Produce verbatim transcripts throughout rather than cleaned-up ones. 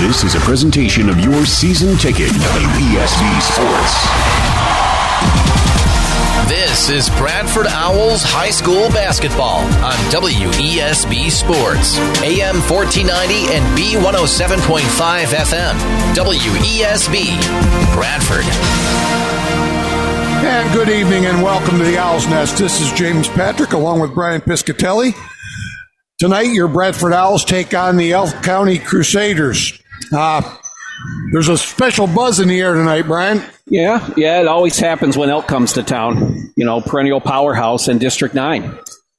This is a presentation of your season ticket, W E S B Sports. This is Bradford Owls High School basketball on W E S B Sports, A M fourteen ninety and B one oh seven point five F M. W E S B, Bradford. And good evening and welcome to the Owl's Nest. This is James Patrick along with Brian Piscatelli. Tonight, your Bradford Owls take on the Elk County Crusaders. Uh, there's a special buzz in the air tonight, Brian. Yeah, yeah, it always happens when Elk comes to town. You know, perennial powerhouse in District nine.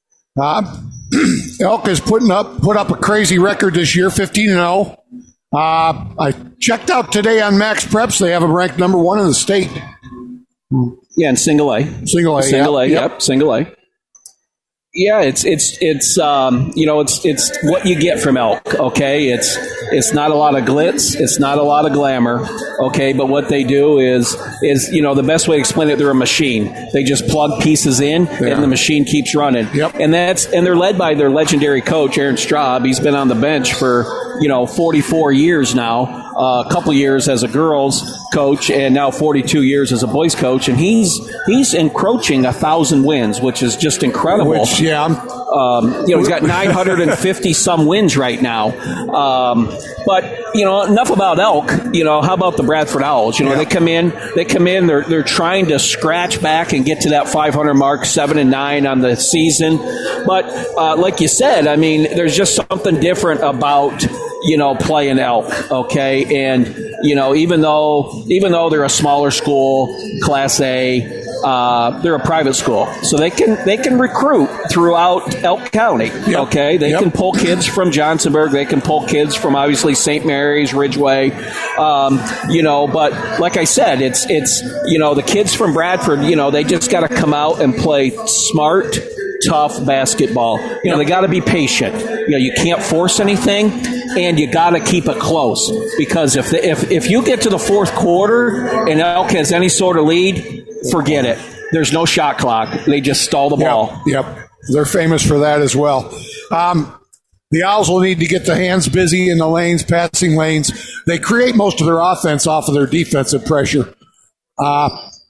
Uh, Elk is putting up put up a crazy record this year, fifteen and oh. Uh, I checked out today on Max Preps. They have them ranked number one in the state. Yeah, in single A. Single A, Single A, yep. yep, single A. Yeah, it's it's it's um you know it's it's what you get from Elk. Okay, it's it's not a lot of glitz, it's not a lot of glamour. Okay, but what they do is is you know the best way to explain it, they're a machine. They just plug pieces in, yeah. and the machine keeps running. Yep. And that's and they're led by their legendary coach Aaron Straub. He's been on the bench for you know forty-four years now. Uh, a couple years as a girls coach, and now forty-two years as a boys coach, and he's he's encroaching a thousand wins, which is just incredible. Which, yeah, I'm, um, you know, he's got nine hundred fifty some wins right now. Um, but you know, enough about Elk. You know, how about the Bradford Owls? You know, yeah. they come in, they come in, they're they're trying to scratch back and get to that five hundred mark, seven and nine on the season. But uh, like you said, I mean, there's just something different about. You know, playing Elk, okay, and you know, even though even though they're a smaller school, Class A, uh, they're a private school, so they can they can recruit throughout Elk County, yep. okay. They yep. can pull kids from Johnsonburg, they can pull kids from obviously Saint Mary's, Ridgeway, um, you know. But like I said, it's it's you know the kids from Bradford, you know, they just got to come out and play smart, tough basketball. You know, they got to be patient. You know, you can't force anything, and you got to keep it close because if the, if if you get to the fourth quarter and Elk has any sort of lead, forget it. There's no shot clock. They just stall the ball. Yep, yep. They're famous for that as well. Um, the Owls will need to get the hands busy in the lanes, passing lanes. They create most of their offense off of their defensive pressure. Uh,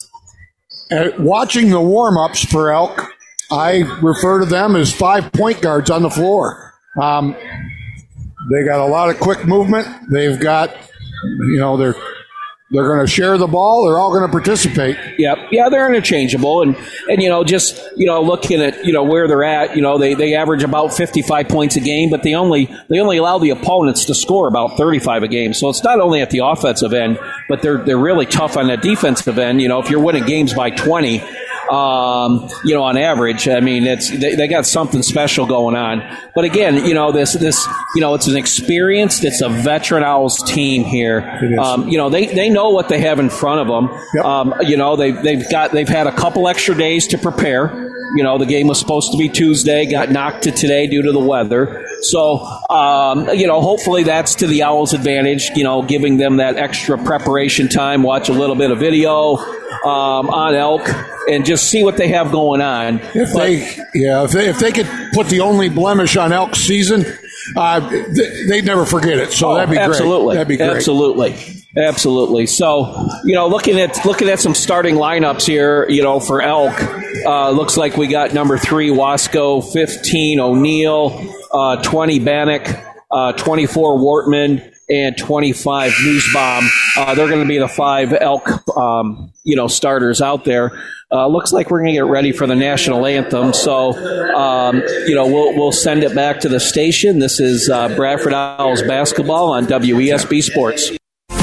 watching the warm-ups for Elk, I refer to them as five point guards on the floor. Um, they got a lot of quick movement. They've got, you know, they're they're going to share the ball. They're all going to participate. Yep. Yeah, they're interchangeable. And, and, you know, just, you know, looking at, you know, where they're at, you know, they, they average about fifty-five points a game, but they only they only allow the opponents to score about thirty-five a game. So it's not only at the offensive end, but they're they're really tough on the defensive end. You know, if you're winning games by twenty, Um, you know, on average, I mean, it's they, they got something special going on. But again, you know, this this you know, it's an experienced, it's a veteran Owls team here. Um, you know, they, they know what they have in front of them. Yep. Um, you know, they they've got they've had a couple extra days to prepare. You know, the game was supposed to be Tuesday, got knocked to today due to the weather. So, um, you know, hopefully that's to the Owls' advantage, you know, giving them that extra preparation time, watch a little bit of video um, on Elk, and just see what they have going on. If but, they, yeah, if they, if they could put the only blemish on Elk's season, uh, they, they'd never forget it. So oh, that'd be absolutely. great. That'd be great. Absolutely. Absolutely. So, you know, looking at looking at some starting lineups here, you know, for Elk, uh, looks like we got number three Wasco, fifteen O'Neill, uh, twenty Bannock, uh, twenty-four Wortman, and twenty-five Nussbaum. Uh, they're going to be the five Elk, um, you know, starters out there. Uh, looks like we're going to get ready for the national anthem. So, um, you know, we'll we'll send it back to the station. This is uh, Bradford Owls basketball on W E S B Sports.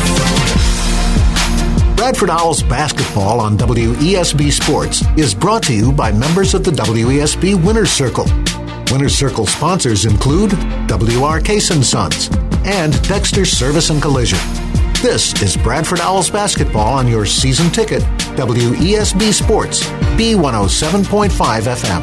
Bradford Owls basketball on W E S B Sports is brought to you by members of the W E S B Winners Circle. Winners Circle sponsors include W R Case and Sons and Dexter Service and Collision. This is Bradford Owls basketball on your season ticket, W E S B Sports, B one oh seven point five F M.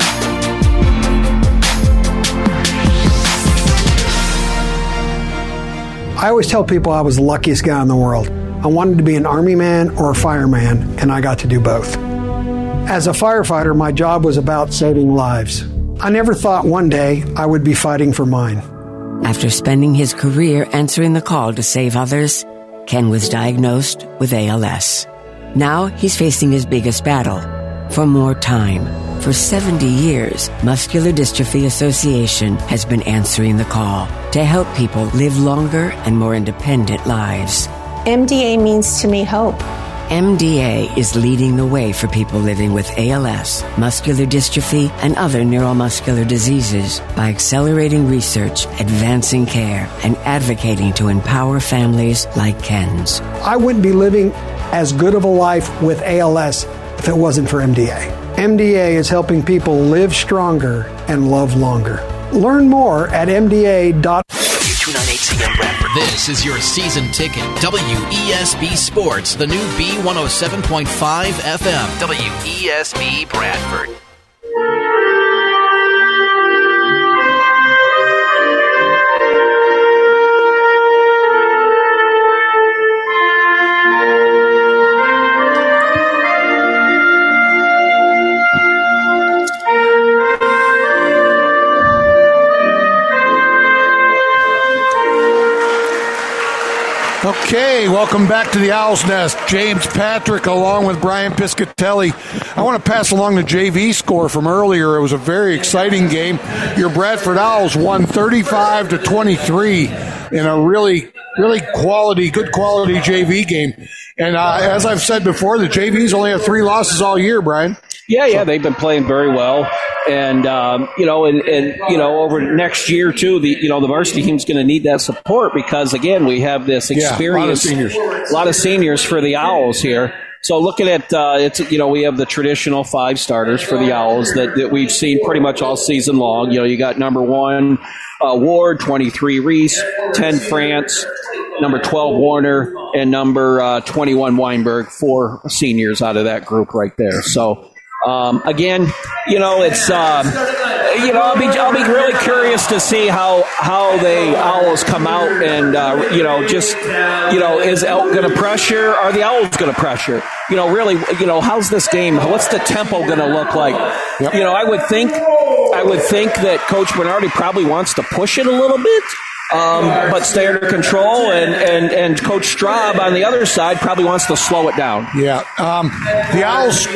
I always tell people I was the luckiest guy in the world. I wanted to be an Army man or a fireman, and I got to do both. As a firefighter, my job was about saving lives. I never thought one day I would be fighting for mine. After spending his career answering the call to save others, Ken was diagnosed with A L S. Now he's facing his biggest battle, for more time. For seventy years, Muscular Dystrophy Association has been answering the call to help people live longer and more independent lives. M D A means to me hope. M D A is leading the way for people living with A L S, muscular dystrophy, and other neuromuscular diseases by accelerating research, advancing care, and advocating to empower families like Ken's. I wouldn't be living as good of a life with A L S if it wasn't for M D A. M D A is helping people live stronger and love longer. Learn more at M D A dot com. two ninety-eight C M Bradford. This is your season ticket. W E S B Sports, the new B one oh seven point five F M. W E S B Bradford. Okay, welcome back to the Owl's Nest. James Patrick along with Brian Piscatelli. I want to pass along the J V score from earlier. It was a very exciting game. Your Bradford Owls won thirty-five to twenty-three in a really, really quality, good quality J V game. And uh, as I've said before, the J Vs only have three losses all year, Brian. Yeah, yeah, they've been playing very well. And, um, you know, and, and, you know, over next year, too, the, you know, the varsity team's going to need that support because, again, we have this experience. Yeah, a lot of seniors. A lot of seniors for the Owls here. So looking at, uh, it's, you know, we have the traditional five starters for the Owls that, that we've seen pretty much all season long. You know, you got number one, uh, Ward, twenty-three, Reese, ten, France, number twelve, Warner, and number uh, twenty-one, Weinberg, four seniors out of that group right there. So, Um, again, you know, it's, um, you know, I'll be, I'll be really curious to see how, how the Owls come out and, uh, you know, just, you know, is Elk going to pressure? Are the Owls going to pressure? You know, really, you know, how's this game? What's the tempo going to look like? Yep. You know, I would think, I would think that Coach Bernardi probably wants to push it a little bit. Um, but stay under control, and, and, and Coach Straub on the other side probably wants to slow it down. Yeah. Um, the Owls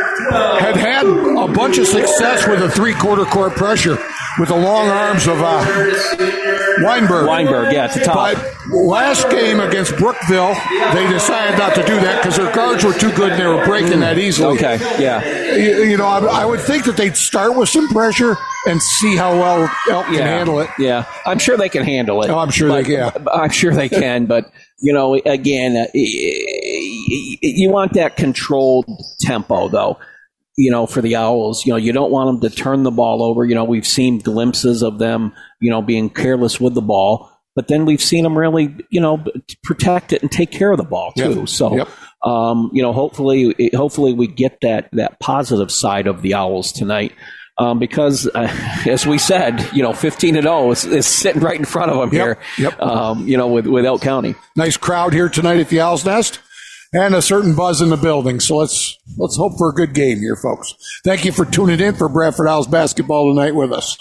had had a bunch of success with a three-quarter court pressure with the long arms of uh, Weinberg. Weinberg, yeah, at the top. But last game against Brookville, they decided not to do that because their guards were too good and they were breaking that easily. Okay, yeah. You, you know, I, I would think that they'd start with some pressure and see how well Elk can yeah, handle it. Yeah, I'm sure they can handle it. Oh, I'm sure but, they can. I'm sure they can, but, you know, again, uh, you want that controlled tempo, though. You know, for the Owls, you know, you don't want them to turn the ball over. You know, we've seen glimpses of them, you know, being careless with the ball, but then we've seen them really, you know, protect it and take care of the ball too. Yep. So, yep. um, you know, hopefully, hopefully we get that that positive side of the Owls tonight. Um, because, uh, as we said, you know, fifteen and oh is, is sitting right in front of them yep. here, yep. Um, you know, with, with Elk County. Nice crowd here tonight at the Owl's Nest. And a certain buzz in the building. So let's let's hope for a good game here, folks. Thank you for tuning in for Bradford Owls basketball tonight with us.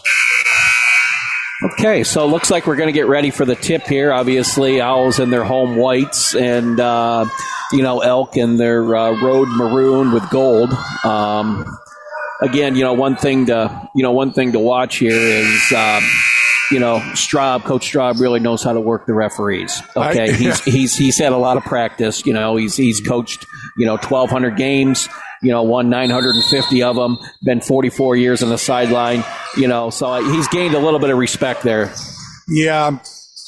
Okay, so it looks like we're going to get ready for the tip here. Obviously, Owls in their home whites and, uh, you know, Elk in their uh, road maroon with gold. Um, again, you know, one thing to, you know, one thing to watch here is, um, you know, Straub, Coach Straub really knows how to work the referees. Okay, I, he's he's he's had a lot of practice. You know, he's he's coached, you know, twelve hundred games. You know, won nine hundred fifty of them. Been forty-four years on the sideline. You know, so he's gained a little bit of respect there. Yeah,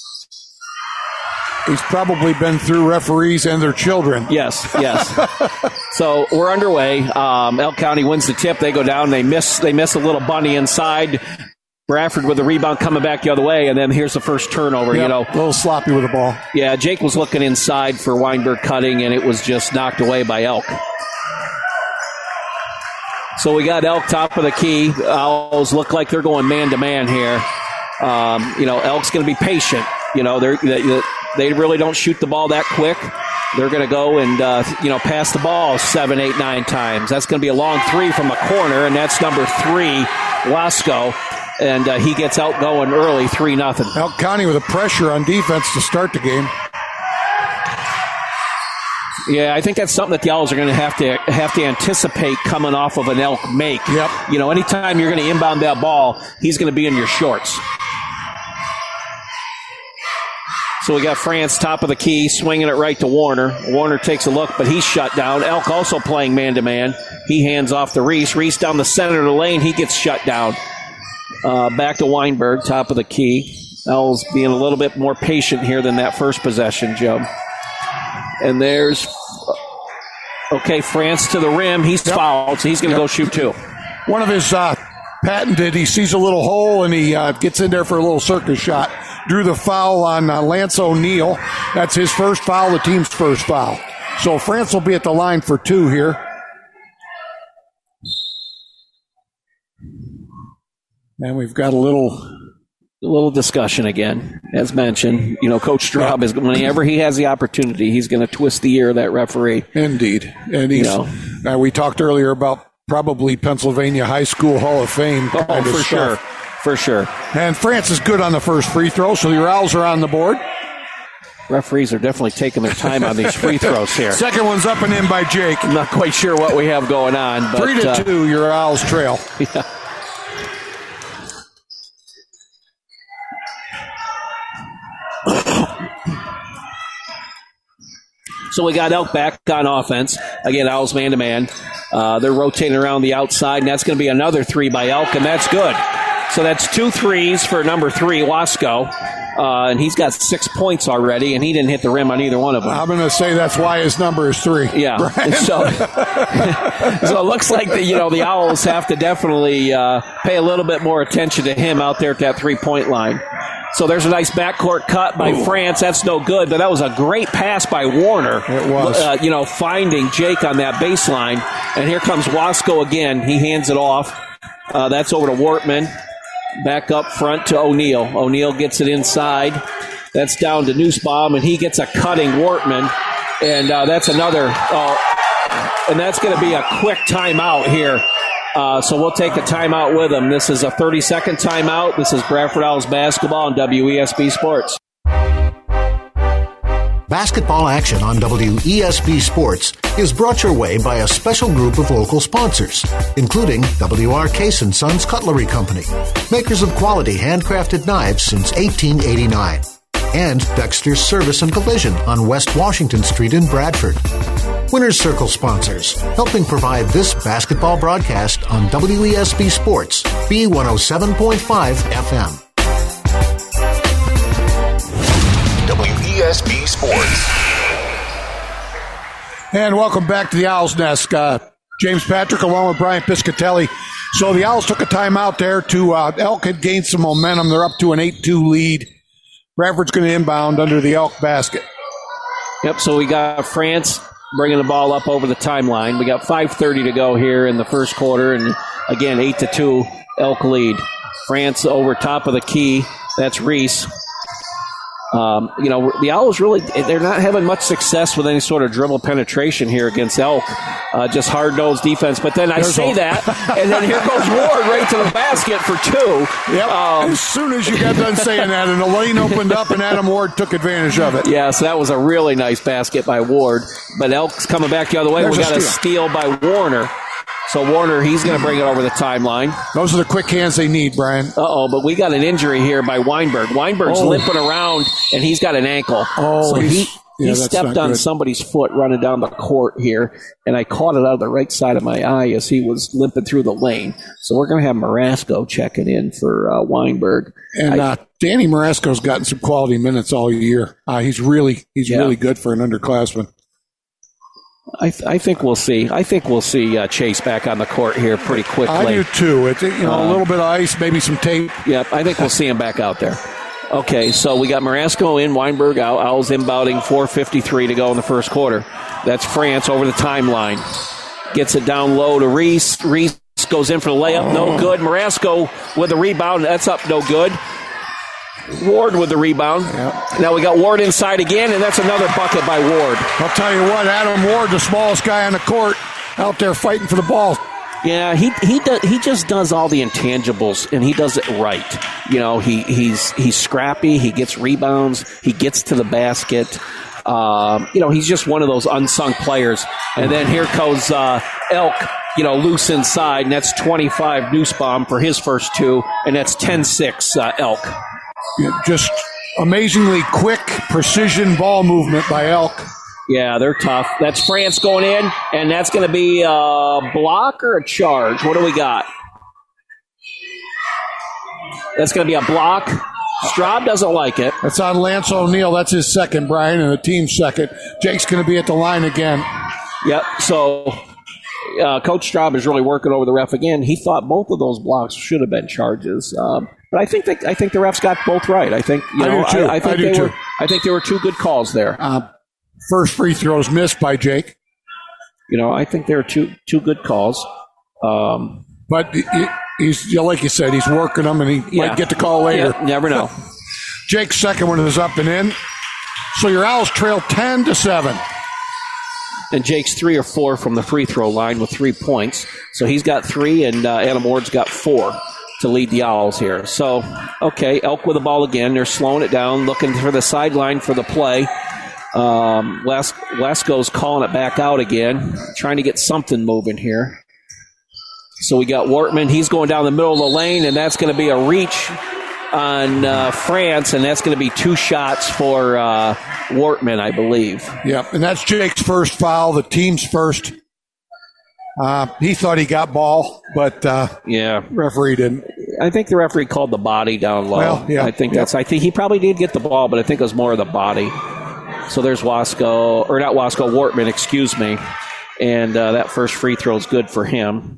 he's probably been through referees and their children. Yes, yes. So we're underway. Um, Elk County wins the tip. They go down. They miss. They miss a little bunny inside. Bradford with the rebound coming back the other way, and then here's the first turnover. Yep, you know, a little sloppy with the ball. Yeah, Jake was looking inside for Weinberg cutting, and it was just knocked away by Elk. So we got Elk top of the key. Owls look like they're going man to man here. Um, you know, Elk's going to be patient. You know, they're, they they really don't shoot the ball that quick. They're going to go and, uh, you know, pass the ball seven, eight, nine times. That's going to be a long three from a corner, and that's number three, Wasco. and uh, he gets out going early, three nothing. Elk County with a pressure on defense to start the game. Yeah, I think that's something that the Owls are going to have to have to anticipate coming off of an Elk make. Yep. You know, anytime you're going to inbound that ball, he's going to be in your shorts. So we got France top of the key, swinging it right to Warner. Warner takes a look, but he's shut down. Elk also playing man-to-man. He hands off to Reese. Reese down the center of the lane. He gets shut down. Uh, back to Weinberg, top of the key. Owls being a little bit more patient here than that first possession, Joe. And there's, okay, France to the rim. He's yep. fouled, so he's going to yep. go shoot two. One of his uh, patented, he sees a little hole, and he uh, gets in there for a little circus shot. Drew the foul on uh, Lance O'Neill. That's his first foul, the team's first foul. So France will be at the line for two here. And we've got a little... A little discussion again, as mentioned. You know, Coach Straub is, whenever he has the opportunity, he's going to twist the ear of that referee. Indeed. And he's, you know, uh, we talked earlier about probably Pennsylvania High School Hall of Fame. Oh, kind of for sure. For sure. And France is good on the first free throw, so the Owls are on the board. Referees are definitely taking their time on these free throws here. Second one's up and in by Jake. I'm not quite sure what we have going on. But, Three to uh, two, your Owls trail. Yeah. So we got Elk back on offense. Again, Owls man-to-man. Uh, they're rotating around the outside, and that's going to be another three by Elk, and that's good. So that's two threes for number three, Wasco. Uh, and he's got six points already, and he didn't hit the rim on either one of them. I'm going to say that's why his number is three. Yeah. So, so it looks like the, you know, the Owls have to definitely uh, pay a little bit more attention to him out there at that three-point line. So there's a nice backcourt cut by Ooh. France. That's no good, but that was a great pass by Warner. It was. Uh, you know, finding Jake on that baseline. And here comes Wasco again. He hands it off. Uh, that's over to Wortman. Back up front to O'Neill. O'Neill gets it inside. That's down to Nussbaum, and he gets a cutting Wortman. And uh, that's another. Uh, and that's going to be a quick timeout here. Uh, so we'll take a timeout with them. This is a thirty-second timeout. This is Bradford Owls basketball on W E S B Sports. Basketball action on W E S B Sports is brought your way by a special group of local sponsors, including W R Case and Sons Cutlery Company, makers of quality handcrafted knives since eighteen eighty-nine, and Dexter's Service and Collision on West Washington Street in Bradford. Winner's Circle sponsors, helping provide this basketball broadcast on W E S B Sports, B one oh seven point five F M. W E S B Sports. And welcome back to the Owls Nest. Uh, James Patrick along with Brian Piscatelli. So the Owls took a timeout there to uh, Elk had gained some momentum. They're up to an eight two lead. Bradford's going to inbound under the Elk basket. Yep, so we got France bringing the ball up over the timeline. We got five thirty to go here in the first quarter, and again, eight to two, Elk lead. France over top of the key. That's Reese. Um, you know, the Owls really, they're not having much success with any sort of dribble penetration here against Elk. Uh, just hard-nosed defense. But then I There's say a- that, and then here goes Ward right to the basket for two. Yep. Um, as soon as you got done saying that, and the lane opened up, and Adam Ward took advantage of it. Yes, that was a really nice basket by Ward. But Elk's coming back the other way. There's we got a steal. a steal by Warner. So Warner, he's going to bring it over the timeline. Those are the quick hands they need, Brian. Uh-oh, but we got an injury here by Weinberg. Weinberg's oh. limping around, and he's got an ankle. Oh, so he, yeah, he stepped on good. somebody's foot running down the court here, and I caught it out of the right side of my eye as he was limping through the lane. So we're going to have Marasco checking in for uh, Weinberg. And I, uh, Danny Marasco's gotten some quality minutes all year. Uh, he's really he's yeah. really good for an underclassman. I, th- I think we'll see. I think we'll see uh, Chase back on the court here pretty quickly. I do too. It's, you know, uh, a little bit of ice, maybe some tape. Yep, I think we'll see him back out there. Okay, so we got Marasco in, Weinberg out. Owls inbounding, four fifty-three to go in the first quarter. That's France over the timeline. Gets it down low to Reese. Reese goes in for the layup, no good. Marasco with the rebound, that's up, no good. Ward with the rebound. Yep. Now we got Ward inside again, and that's another bucket by Ward. I'll tell you what, Adam Ward, the smallest guy on the court, out there fighting for the ball. Yeah, he he does, he just does all the intangibles, and he does it right. You know, he he's he's scrappy. He gets rebounds. He gets to the basket. Um, you know, he's just one of those unsung players. And then here goes uh, Elk, you know, loose inside, and that's twenty-five Nussbaum for his first two, and that's ten six uh, Elk. Yeah, just amazingly quick, precision ball movement by Elk. Yeah, they're tough. That's France going in, and that's going to be a block or a charge. What do we got? That's going to be a block. Straub doesn't like it. That's on Lance O'Neill. That's his second, Brian, and the team's second. Jake's going to be at the line again. Yep, so uh, Coach Straub is really working over the ref again. He thought both of those blocks should have been charges. Um, but I think that, I think the refs got both right. I think you know I do too. I, I think I do they too. were I think there were two good calls there. Uh, first free throws missed by Jake. You know, I think there are two two good calls. Um, but he, he's you know, like you said, he's working them, and he yeah. might get the call later. Yeah, never know. Jake's second one is up and in. So your Owls trail ten to seven. And Jake's three or four from the free throw line with three points. So he's got three, and uh, Adam Ward's got four to lead the Owls here. So, okay, Elk with the ball again. They're slowing it down, looking for the sideline for the play. Um, Las- Lasco's calling it back out again, trying to get something moving here. So we got Wortman. He's going down the middle of the lane, and that's going to be a reach on uh, France, and that's going to be two shots for uh, Wortman, I believe. Yep, and that's Jake's first foul, the team's first. Uh, he thought he got ball, but uh, yeah, referee didn't. I think the referee called the body down low. Well, yeah, I think yep. that's. I think he probably did get the ball, but I think it was more of the body. So there's Wasco, or not Wasco, Wortman, excuse me, and uh, that first free throw is good for him.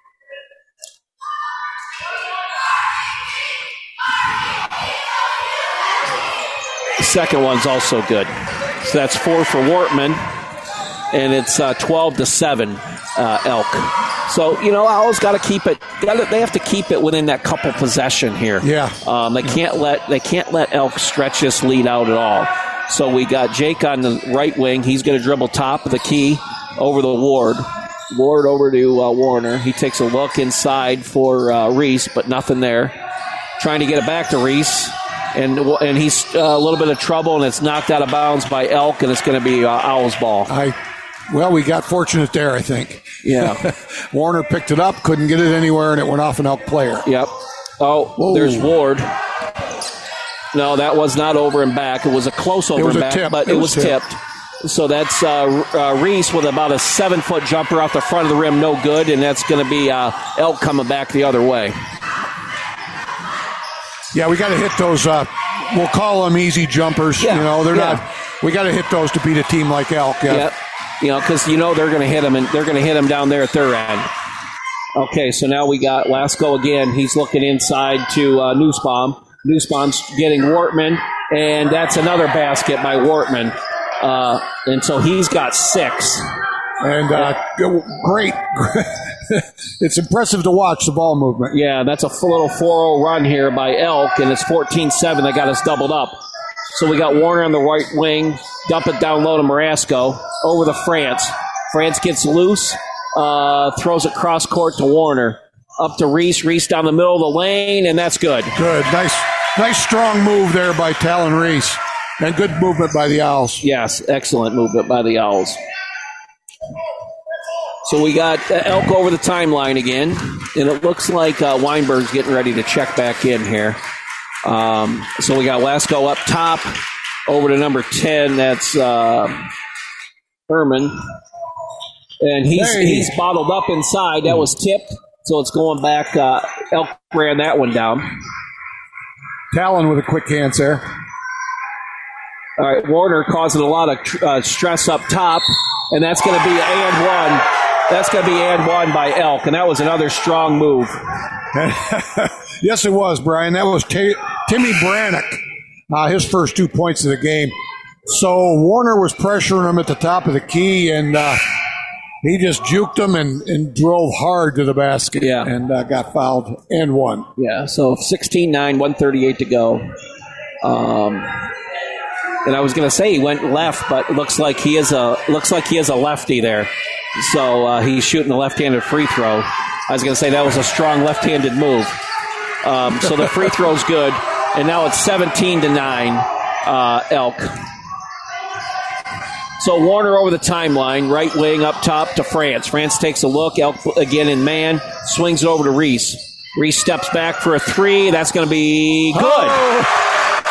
The second one's also good. So that's four for Wortman, and it's uh, twelve to seven. Uh, Elk. So, you know, Owls got to keep it. Gotta, they have to keep it within that couple possession here. Yeah. Um, they can't let they can't let Elk stretch this lead out at all. So we got Jake on the right wing. He's going to dribble top of the key over the Ward. Ward over to uh, Warner. He takes a look inside for uh, Reese, but nothing there. Trying to get it back to Reese, and and he's uh, a little bit of trouble, and it's knocked out of bounds by Elk, and it's going to be uh, Owls ball. I. Well, we got fortunate there, I think. Yeah. Warner picked it up, couldn't get it anywhere, and it went off an Elk player. Yep. Oh, Whoa. There's Ward. No, that was not over and back. It was a close over and back, tip. but it, it was, was tipped. tipped. So that's uh, uh, Reese with about a seven-foot jumper off the front of the rim, no good, and that's going to be uh, Elk coming back the other way. Yeah, we got to hit those, uh, we'll call them easy jumpers. Yeah. You know, they're yeah. not, we got to hit those to beat a team like Elk. Yeah. Yep. You know, because you know they're going to hit him, and they're going to hit him down there at their end. Okay, so now we got Lasco again. He's looking inside to uh, Nussbaum. Nussbaum's getting Wortman, and that's another basket by Wortman. Uh, and so he's got six. And uh, great. It's impressive to watch the ball movement. Yeah, that's a little four oh run here by Elk, and it's fourteen seven. They got us doubled up. So we got Warner on the right wing, dump it down low to Marasco, over to France. France gets loose, uh, throws it cross court to Warner. Up to Reese, Reese down the middle of the lane, and that's good. Good, nice nice strong move there by Talon Reese. And good movement by the Owls. Yes, excellent movement by the Owls. So we got Elk over the timeline again, and it looks like uh, Weinberg's getting ready to check back in here. Um, so we got Lasco up top, over to number ten. That's uh, Herman, and he's hey. he's bottled up inside. That was tipped, so it's going back. Uh, Elk ran that one down. Talon with a quick hands there. All right, Warner causing a lot of tr- uh, stress up top, and that's going to be and one. That's going to be and one by Elk, and that was another strong move. Yes, it was, Brian. That was T- Timmy Brannock, uh, his first two points of the game. So Warner was pressuring him at the top of the key, and uh, he just juked him and, and drove hard to the basket yeah. and uh, got fouled and won. Yeah, so sixteen nine, one thirty-eight to go. Um, and I was going to say he went left, but it looks like he is a looks like he is a lefty there. So uh, he's shooting a left-handed free throw. I was going to say that was a strong left-handed move. Um, so the free throw's good, and now it's seventeen to nine, uh, Elk. So Warner over the timeline, right wing up top to France. France takes a look. Elk again in man, swings it over to Reese. Reese steps back for a three. That's going to be good. Oh!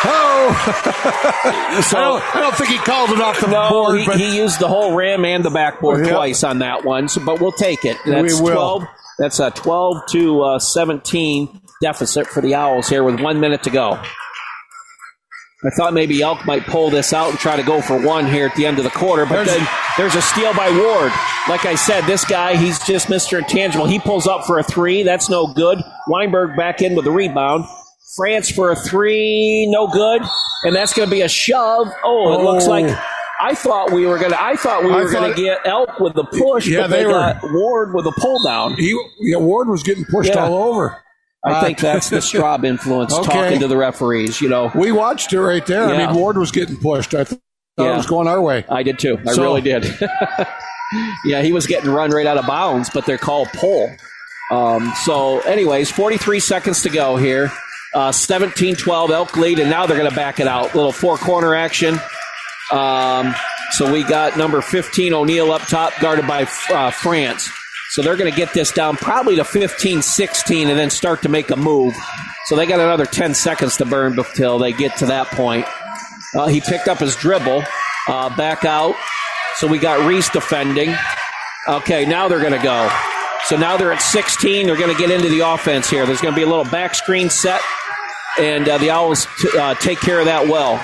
oh. so, I, don't, I don't think he called it off the no, board. He, but he used the whole rim and the backboard yep. twice on that one, so, but we'll take it. That's we will. twelve. That's a twelve to seventeen deficit for the Owls here with one minute to go. I thought maybe Elk might pull this out and try to go for one here at the end of the quarter, but there's, then there's a steal by Ward. Like I said, this guy, he's just Mister Intangible. He pulls up for a three. That's no good. Weinberg back in with the rebound. France for a three, no good. And that's going to be a shove. Oh, it oh. looks like I thought we were going to I thought we were going to get Elk with the push, yeah, but they, they were, got Ward with a pull down. He, yeah, Ward was getting pushed yeah. all over. I think that's the Straub influence okay. talking to the referees, you know. We watched it right there. Yeah. I mean, Ward was getting pushed. I thought yeah. it was going our way. I did too. I so, really did. yeah, he was getting run right out of bounds, but they're called pull. Um, so, anyways, forty-three seconds to go here. Uh, seventeen twelve, Elk lead, and now they're going to back it out. Little four-corner action. Um, so we got number fifteen, O'Neal, up top, guarded by uh, France. So they're going to get this down probably to fifteen sixteen and then start to make a move. So they got another ten seconds to burn until they get to that point. Uh, he picked up his dribble, uh, back out. So we got Reese defending. Okay, now they're going to go. So now they're at sixteen. They're going to get into the offense here. There's going to be a little back screen set, and uh, the Owls t- uh, take care of that well.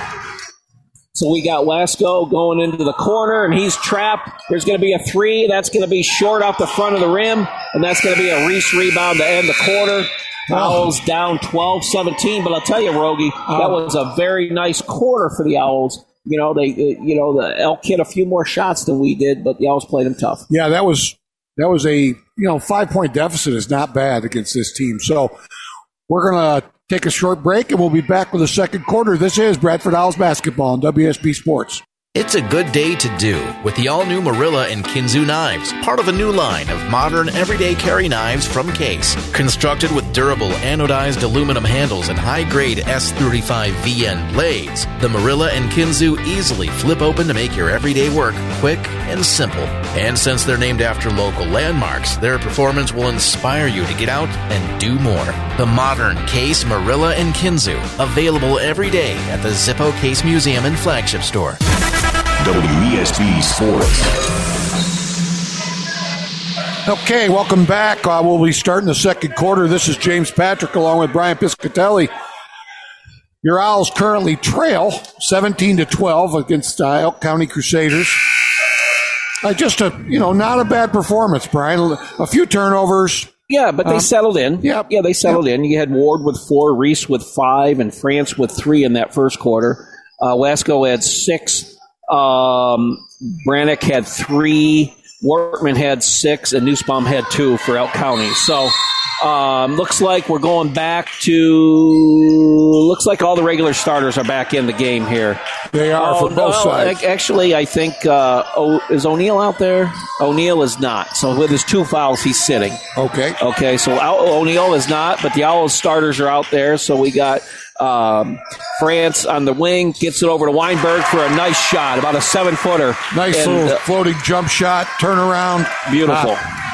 So we got Wasco going into the corner, and he's trapped. There's going to be a three. That's going to be short off the front of the rim, and that's going to be a Reese rebound to end the quarter. Owls down twelve seventeen, but I'll tell you, Rogie, that was a very nice quarter for the Owls. You know, they, you know, the Elk hit a few more shots than we did, but the Owls played them tough. Yeah, that was that was a you know five point deficit is not bad against this team. So we're gonna take a short break, and we'll be back with the second quarter. This is Bradford Owls basketball on W S B Sports. It's a good day to do with the all-new Marilla and Kinzu knives, part of a new line of modern everyday carry knives from Case. Constructed with durable anodized aluminum handles and high-grade S thirty-five V N blades, the Marilla and Kinzu easily flip open to make your everyday work quick and simple. And since they're named after local landmarks, their performance will inspire you to get out and do more. The modern Case Marilla and Kinzu, available every day at the Zippo Case Museum and Flagship Store. W E S B Sports. Okay, welcome back. Uh, we'll be starting the second quarter. This is James Patrick along with Brian Piscatelli. Your Owls currently trail seventeen to twelve against uh, Elk County Crusaders. Uh, just a, you know, not a bad performance, Brian. A few turnovers. Yeah, but they um, settled in. Yeah, yeah, they settled yep. in. You had Ward with four, Reese with five, and France with three in that first quarter. Uh, Wasco had six. Um, Brannick had three, Wortman had six, and Nussbaum had two for Elk County. So, um, looks like we're going back to, looks like all the regular starters are back in the game here. They are oh, for both no, sides. Actually, I think, uh, o- is O'Neal out there? O'Neal is not. So with his two fouls, he's sitting. Okay. Okay, so o- O'Neal is not, but the Owls starters are out there. So we got, Um, France on the wing, gets it over to Weinberg for a nice shot, about a seven-footer. Nice and, little uh, floating jump shot, turnaround. Beautiful.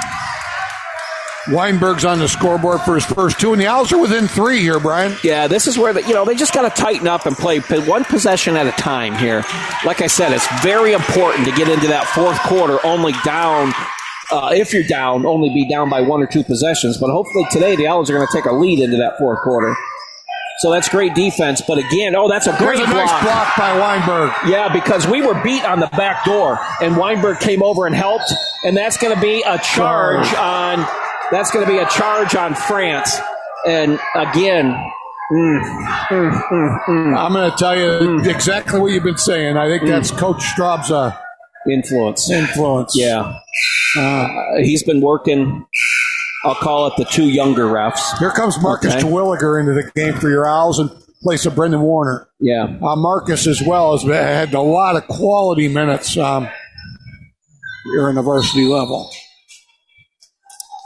Uh, Weinberg's on the scoreboard for his first two, and the Owls are within three here, Brian. Yeah, this is where, the, you know, they just got to tighten up and play one possession at a time here. Like I said, it's very important to get into that fourth quarter only down. Uh, if you're down, only be down by one or two possessions. But hopefully today the Owls are going to take a lead into that fourth quarter. So that's great defense. But again, oh, that's a great There's a block. nice block by Weinberg. Yeah, because we were beat on the back door, and Weinberg came over and helped, and that's going to be a charge on. That's going to be a charge on France. And again, mm, mm, mm, mm. I'm going to tell you mm. exactly what you've been saying. I think mm. that's Coach Straub's uh, influence. Influence. Yeah, uh, he's been working. I'll call it the two younger refs. Here comes Marcus okay. Terwilliger into the game for your Owls in place of Brendan Warner. Yeah. Uh, Marcus as well has had a lot of quality minutes um, here in the varsity level.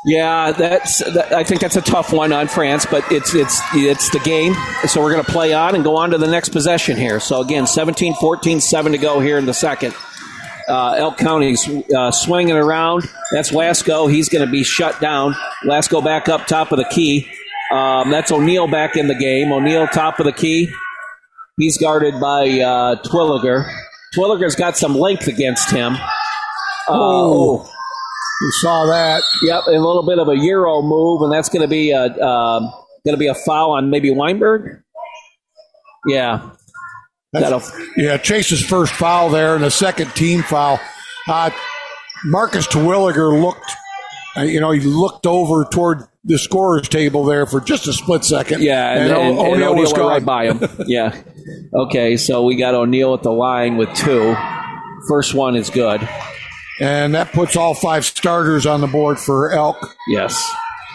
Yeah, that's. That, I think that's a tough one on France, but it's it's it's the game. So we're going to play on and go on to the next possession here. So again, seventeen fourteen, seven to go here in the second. Uh, Elk County's uh, swinging around. That's Wasco. He's going to be shut down. Wasco back up top of the key. Um, that's O'Neill back in the game. O'Neill top of the key. He's guarded by uh, Twilliger. Twilliger's got some length against him. Uh, oh. You saw that. Yep, a little bit of a Euro move, and that's going to be a uh, going to be a foul on maybe Weinberg. Yeah, That's, yeah. Chase's first foul there, and a second team foul. Uh, Marcus Terwilliger looked, uh, you know, he looked over toward the scorer's table there for just a split second. Yeah, and, and, and, o- and O'Neill O'Neill was went gone. right by him. Yeah. Okay, so we got O'Neill at the line with two. First one is good. And that puts all five starters on the board for Elk. Yes.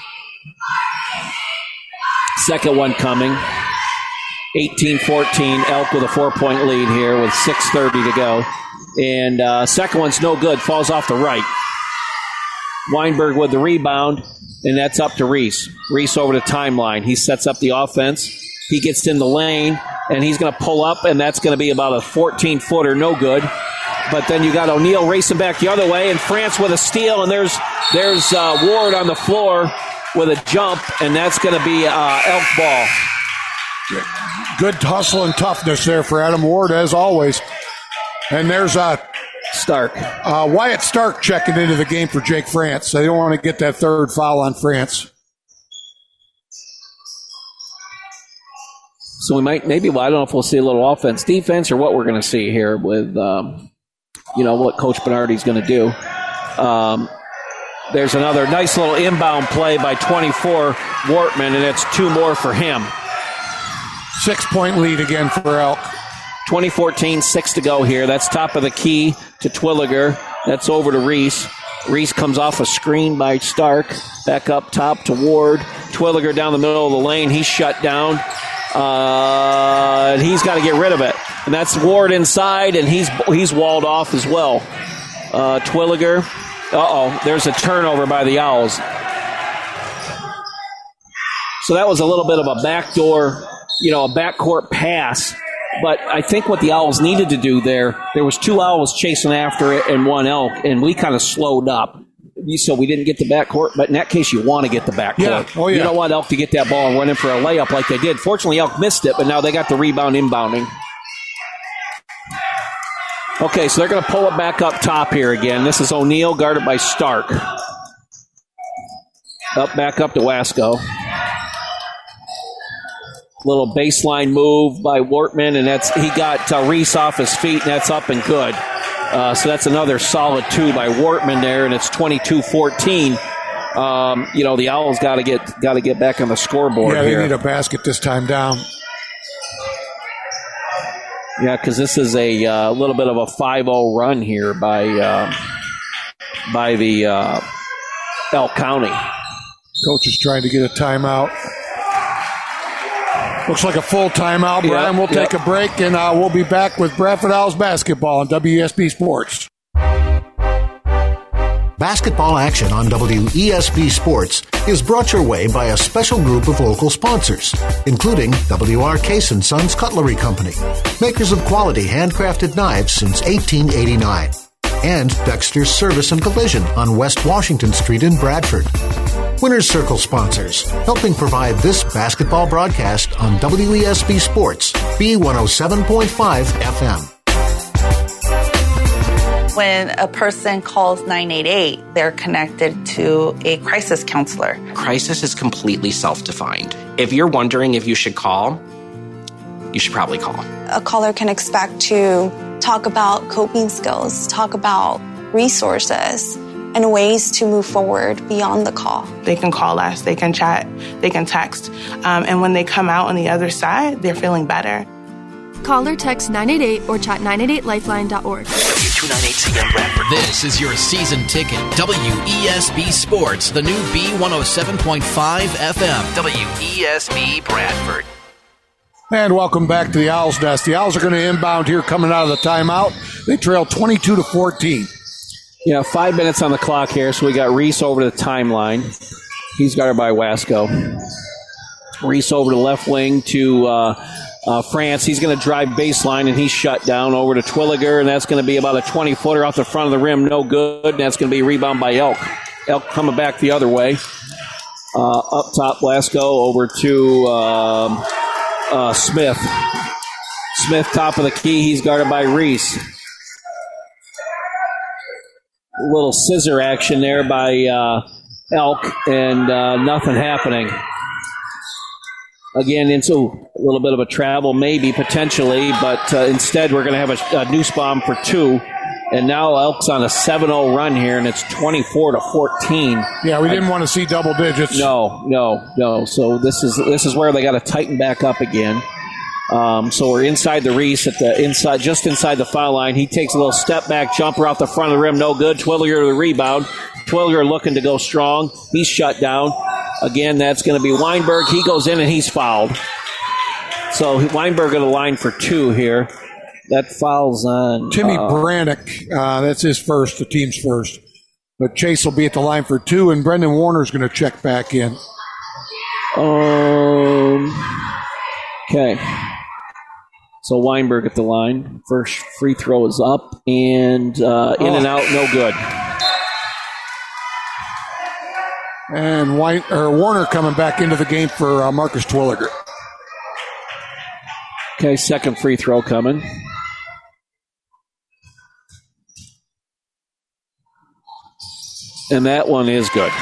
Second one coming. eighteen fourteen, Elk with a four-point lead here with six thirty to go. And uh, second one's no good, falls off the right. Weinberg with the rebound, and that's up to Reese. Reese over the timeline. He sets up the offense. He gets in the lane, and he's going to pull up, and that's going to be about a fourteen-footer, no good. But then you got O'Neill racing back the other way, and France with a steal, and there's there's uh, Ward on the floor with a jump, and that's going to be uh, Elk ball. Good hustle and toughness there for Adam Ward, as always. And there's uh, Stark. Uh, Wyatt Stark checking into the game for Jake France. They don't want to get that third foul on France. So we might, maybe, well, I don't know if we'll see a little offense, defense, or what we're going to see here with, um, you know, what Coach Bernardi's going to do. Um, there's another nice little inbound play by twenty-four, Wortman, and it's two more for him. Six-point lead again for Elk. twenty fourteen, six to go here. That's top of the key to Twilliger. That's over to Reese. Reese comes off a screen by Stark. Back up top to Ward. Twilliger down the middle of the lane. He's shut down. Uh, and he's got to get rid of it. And that's Ward inside, and he's he's walled off as well. Uh, Twilliger. Uh-oh, there's a turnover by the Owls. So that was a little bit of a backdoor, you know, a backcourt pass. But I think what the Owls needed to do there, there was two Owls chasing after it and one Elk, and we kind of slowed up. So we didn't get the backcourt, but in that case, you want to get the backcourt. Yeah. Oh, yeah. You don't want Elk to get that ball and run in for a layup like they did. Fortunately, Elk missed it, but now they got the rebound inbounding. Okay, so they're going to pull it back up top here again. This is O'Neill guarded by Stark. Up, back up to Wasco. Little baseline move by Wortman, and that's he got uh, Reese off his feet, and that's up and good. Uh, so that's another solid two by Wortman there, and it's twenty-two fourteen. Um, you know, the Owls got to get got to get back on the scoreboard yeah, they here. need a basket this time down. Yeah, because this is a uh, little bit of a five oh run here by uh, by the uh, Elk County. Coach is trying to get a timeout. Looks like a full timeout, Brian. Yep, we'll take yep. a break, and uh, we'll be back with Bradford Owls basketball on W E S B Sports. Basketball action on W E S B Sports is brought your way by a special group of local sponsors, including W R Case and Sons Cutlery Company, makers of quality handcrafted knives since eighteen eighty-nine, and Dexter's Service and Collision on West Washington Street in Bradford. Winners Circle sponsors, helping provide this basketball broadcast on W E S B Sports, B one oh seven point five F M. When a person calls nine eight eight, they're connected to a crisis counselor. Crisis is completely self-defined. If you're wondering if you should call, you should probably call. A caller can expect to talk about coping skills, talk about resources, and ways to move forward beyond the call. They can call us, they can chat, they can text, um, and when they come out on the other side, they're feeling better. Call or text nine eight eight or chat nine eight eight lifeline dot org. W two ninety-eight C M Bradford. This is your season ticket. W E S B Sports, the new B one oh seven point five F M. W E S B Bradford. And welcome back to the Owls Nest. The Owls are going to inbound here coming out of the timeout. They trail twenty-two to fourteen. Yeah, five minutes on the clock here, so we got Reese over to the timeline. He's guarded by Wasco. Reese over to left wing to uh, uh, France. He's going to drive baseline, and he's shut down over to Twilliger, and that's going to be about a twenty-footer off the front of the rim. No good, and that's going to be a rebound by Elk. Elk coming back the other way. Uh, up top, Wasco over to um, uh, Smith. Smith, top of the key. He's guarded by Reese. A little scissor action there by uh, Elk, and uh, nothing happening. Again, into a little bit of a travel, maybe, potentially, but uh, instead we're going to have a, a Nussbaum for two. And now Elk's on a seven oh run here, and it's twenty-four to fourteen. Yeah, we didn't I, want to see double digits. No, no, no. So this is this is where they got to tighten back up again. Um, so we're inside the Reese at the inside, just inside the foul line. He takes a little step back jumper off the front of the rim, no good. Twilliger to the rebound. Twilliger looking to go strong. He's shut down. Again, that's going to be Weinberg. He goes in and he's fouled. So Weinberg at the line for two here. That fouls on Timmy uh, Brannick. Uh, that's his first, the team's first. But Chase will be at the line for two, and Brendan Warner's going to check back in. Um. Okay. So Weinberg at the line. First free throw is up, and uh, in oh. and out, no good. And Wein- or Warner coming back into the game for uh, Marcus Twilliger. Okay, second free throw coming. And that one is good.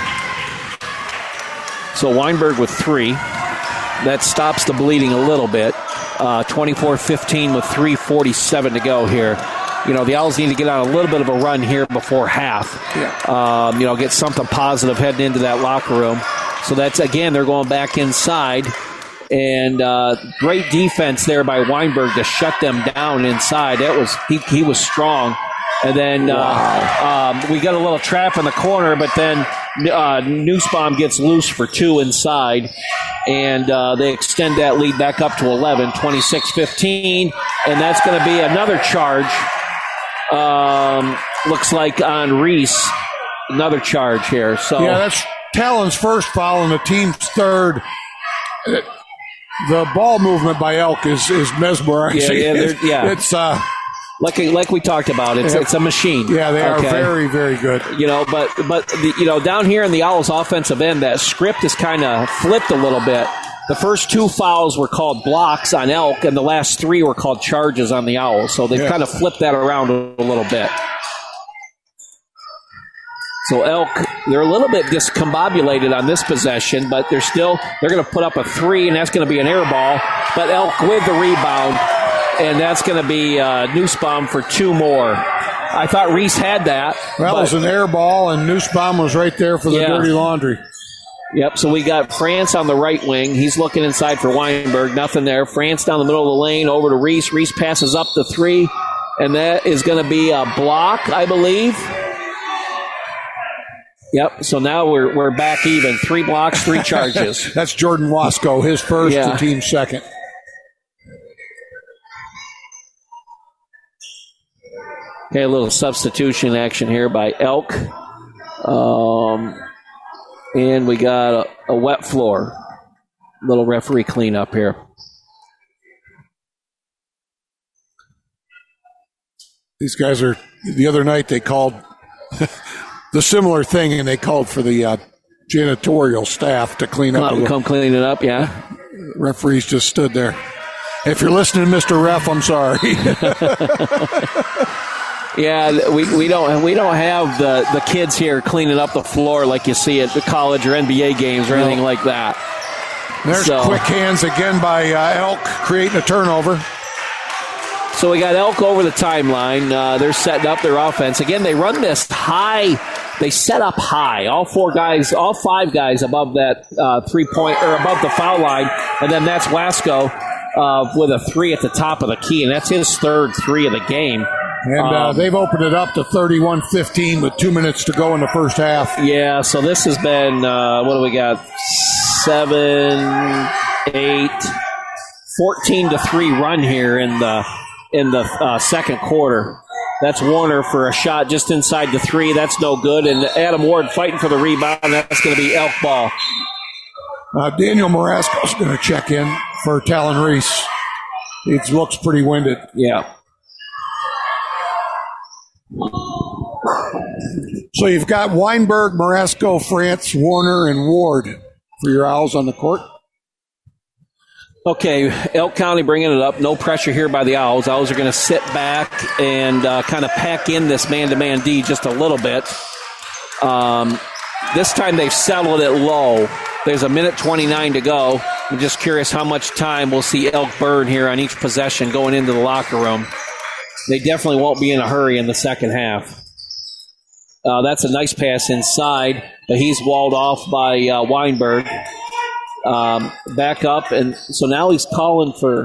So Weinberg with three. That stops the bleeding a little bit. Uh, twenty-four fifteen with three forty-seven to go here. You know, the Owls need to get on a little bit of a run here before half. Yeah. Um, you know, get something positive heading into that locker room. So that's, again, they're going back inside. And uh, great defense there by Weinberg to shut them down inside. That was he, he was strong. And then uh, wow. um, we got a little trap in the corner, but then uh, Nussbaum gets loose for two inside. And uh, they extend that lead back up to eleven, twenty-six fifteen. And that's going to be another charge. Um, looks like on Reese. Another charge here. So yeah, that's Talon's first foul and the team's third. The ball movement by Elk is, is mesmerizing. Yeah, yeah, yeah. It's uh, like like we talked about. It's it's a machine. Yeah, they okay. are very very good. You know, but but the, you know, down here in the Owls' offensive end, that script is kind of flipped a little bit. The first two fouls were called blocks on Elk, and the last three were called charges on the Owls. So they've yeah. kind of flipped that around a little bit. So Elk, they're a little bit discombobulated on this possession, but they're still, they're going to put up a three, and that's going to be an air ball. But Elk with the rebound, and that's going to be uh, Nussbaum for two more. I thought Reese had that. That was an air ball, and Nussbaum was right there for the yeah. dirty laundry. Yep, so we got France on the right wing. He's looking inside for Weinberg. Nothing there. France down the middle of the lane over to Reese. Reese passes up the three, and that is going to be a block, I believe. Yep, so now we're we're back even. Three blocks, three charges. That's Jordan Wasco, his first, yeah. the team's second. Okay, a little substitution action here by Elk. Um, and we got a, a wet floor. Little referee cleanup here. These guys are, the other night they called the similar thing, and they called for the uh, janitorial staff to clean up. Come, come clean it up, yeah. Referees just stood there. If you're listening, Mister Ref, I'm sorry. Yeah, we, we don't we don't have the, the kids here cleaning up the floor like you see at the college or N B A games or anything no. like that. There's so. quick hands again by uh, Elk, creating a turnover. So we got Elk over the timeline. Uh, they're setting up their offense. Again, they run this high. They set up high. All four guys, all five guys above that uh, three-point, or above the foul line. And then that's Wasco uh, with a three at the top of the key. And that's his third three of the game. And uh, um, they've opened it up to thirty-one fifteen with two minutes to go in the first half. Yeah, so this has been, uh, what do we got? Seven, eight, fourteen to three run here in the in the uh, second quarter. That's Warner for a shot just inside the three. That's no good. And Adam Ward fighting for the rebound. That's going to be Elk ball. Uh, Daniel Marasco's going to check in for Talon Reese. It looks pretty winded. Yeah. So you've got Weinberg, Marasco, France, Warner, and Ward for your Owls on the court. Okay, Elk County bringing it up. No pressure here by the Owls. Owls are going to sit back and uh, kind of pack in this man-to-man D just a little bit. Um, this time they've settled it low. There's a minute twenty-nine to go. I'm just curious how much time we'll see Elk burn here on each possession going into the locker room. They definitely won't be in a hurry in the second half. Uh, that's a nice pass inside, but he's walled off by uh, Weinberg. Um, back up, and so now he's calling for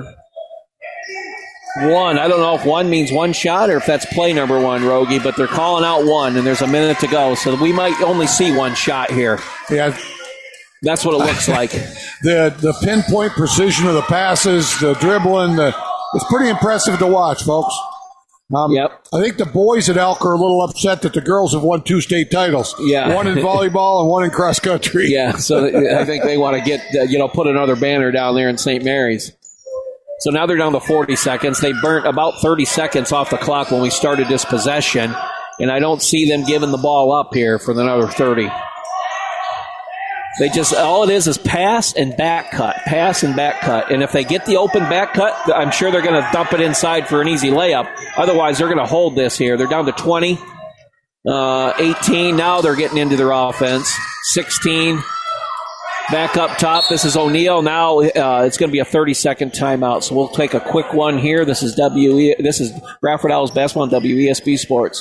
one. I don't know if one means one shot or if that's play number one, Rogie, but they're calling out one, and there's a minute to go, so we might only see one shot here. Yeah. That's what it looks like. the the pinpoint precision of the passes, the dribbling, the, it's pretty impressive to watch, folks. Um, yep. I think the boys at Elk are a little upset that the girls have won two state titles. Yeah. One in volleyball and one in cross country. Yeah, so I think they want to get, uh, you know, put another banner down there in Saint Mary's. So now they're down to forty seconds. They burnt about thirty seconds off the clock when we started this possession, and I don't see them giving the ball up here for another thirty. They just, all it is is pass and back cut, pass and back cut. And if they get the open back cut, I'm sure they're going to dump it inside for an easy layup. Otherwise, they're going to hold this here. They're down to twenty, uh, eighteen. Now they're getting into their offense. sixteen. Back up top. This is O'Neill. Now uh, it's going to be a thirty-second timeout. So we'll take a quick one here. This is W. E- this is Bradford Owls basketball on W E S B Sports.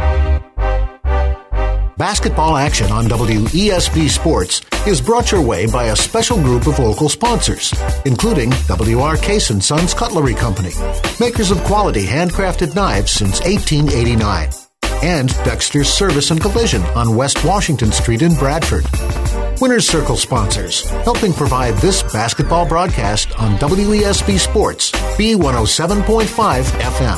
Basketball action on W E S B Sports is brought your way by a special group of local sponsors, including W R Case and Sons Cutlery Company, makers of quality handcrafted knives since eighteen eighty-nine, and Dexter's Service and Collision on West Washington Street in Bradford. Winners Circle sponsors, helping provide this basketball broadcast on W E S B Sports, B one oh seven point five F M.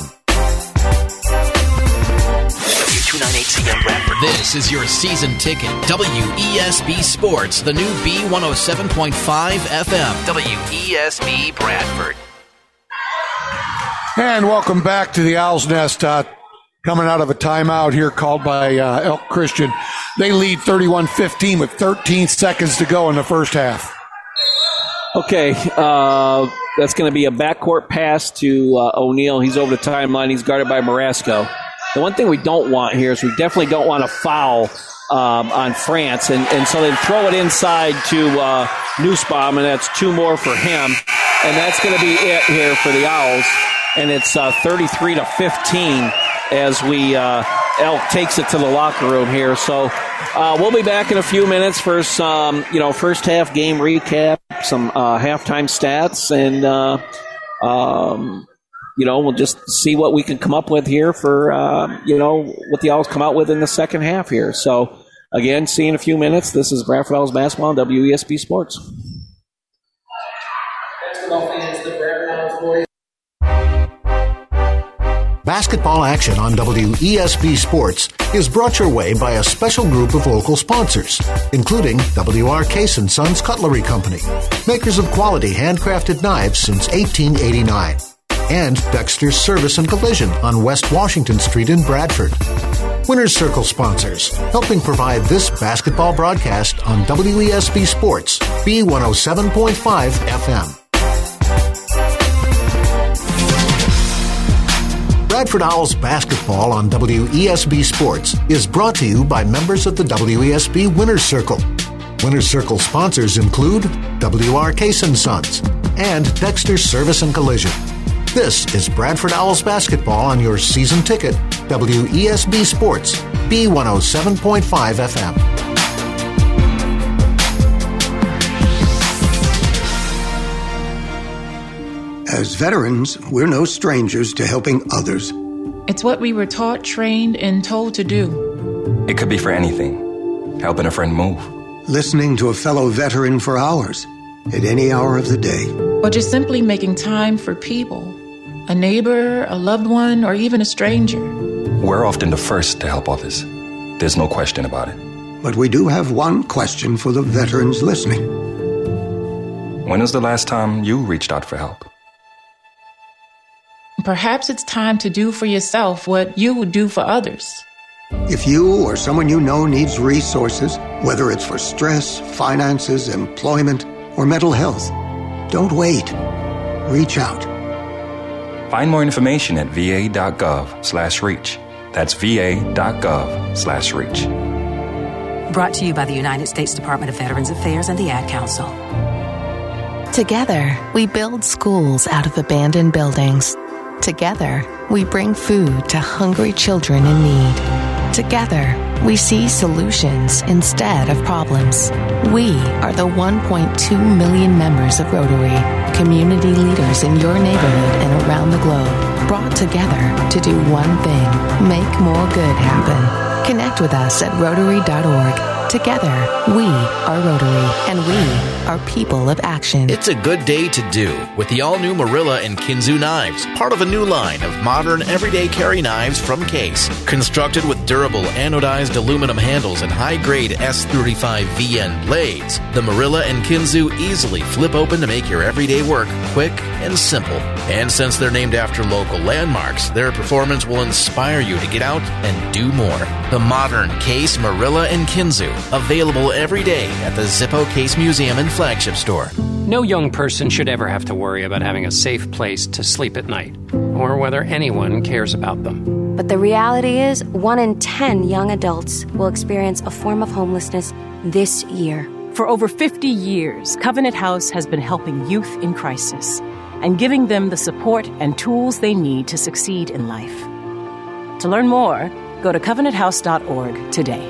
two ninety-eight C M Bradford. This is your season ticket. W E S B Sports, the new B one oh seven point five F M. W E S B Bradford. And welcome back to the Owl's Nest. Uh, coming out of a timeout here called by uh, Elk Christian. They lead thirty-one fifteen with thirteen seconds to go in the first half. Okay, uh, that's going to be a backcourt pass to uh, O'Neill. He's over the timeline. He's guarded by Marasco. The one thing we don't want here is we definitely don't want to foul um, on France. And, and so they throw it inside to uh, Nussbaum, and that's two more for him. And that's going to be it here for the Owls. And it's uh, thirty-three to fifteen as we uh, Elk takes it to the locker room here. So uh, we'll be back in a few minutes for some, you know, first half game recap, some uh, halftime stats, and uh, um, you know, we'll just see what we can come up with here for, uh, you know, what the Owls come out with in the second half here. So, again, see you in a few minutes. This is Bradford Owls basketball on W E S B Sports. Basketball action on W E S B Sports is brought your way by a special group of local sponsors, including W R Case and Sons Cutlery Company, makers of quality handcrafted knives since eighteen eighty-nine. And Dexter's Service and Collision on West Washington Street in Bradford. Winners Circle sponsors, helping provide this basketball broadcast on W E S B Sports, B one oh seven point five F M. Bradford Owls basketball on W E S B Sports is brought to you by members of the W E S B Winners Circle. Winners Circle sponsors include W R Case and Sons and Dexter's Service and Collision. This is Bradford Owls basketball on your season ticket, W E S B Sports, B one oh seven point five F M. As veterans, we're no strangers to helping others. It's what we were taught, trained, and told to do. It could be for anything. Helping a friend move. Listening to a fellow veteran for hours, at any hour of the day. Or just simply making time for people. A neighbor, a loved one, or even a stranger. We're often the first to help others. There's no question about it. But we do have one question for the veterans listening. When was the last time you reached out for help? Perhaps it's time to do for yourself what you would do for others. If you or someone you know needs resources, whether it's for stress, finances, employment, or mental health, don't wait. Reach out. Find more information at va.gov slash reach. That's va.gov slash reach. Brought to you by the United States Department of Veterans Affairs and the Ad Council. Together, we build schools out of abandoned buildings. Together, we bring food to hungry children in need. Together, we see solutions instead of problems. We are the one point two million members of Rotary, community leaders in your neighborhood and around the globe, brought together to do one thing: make more good happen. Connect with us at Rotary dot org. Together, we are Rotary, and we are people of action. It's a good day to do with the all-new Marilla and Kinzu knives, part of a new line of modern everyday carry knives from Case. Constructed with durable anodized aluminum handles and high-grade S thirty-five V N blades, the Marilla and Kinzu easily flip open to make your everyday work quick and simple. And since they're named after local landmarks, their performance will inspire you to get out and do more. The modern Case Marilla and Kinzu, available every day at the Zippo Case Museum and Flagship Store. No young person should ever have to worry about having a safe place to sleep at night, or whether anyone cares about them. But the reality is, one in ten young adults will experience a form of homelessness this year. For over fifty years, Covenant House has been helping youth in crisis and giving them the support and tools they need to succeed in life. To learn more, go to covenant house dot org today.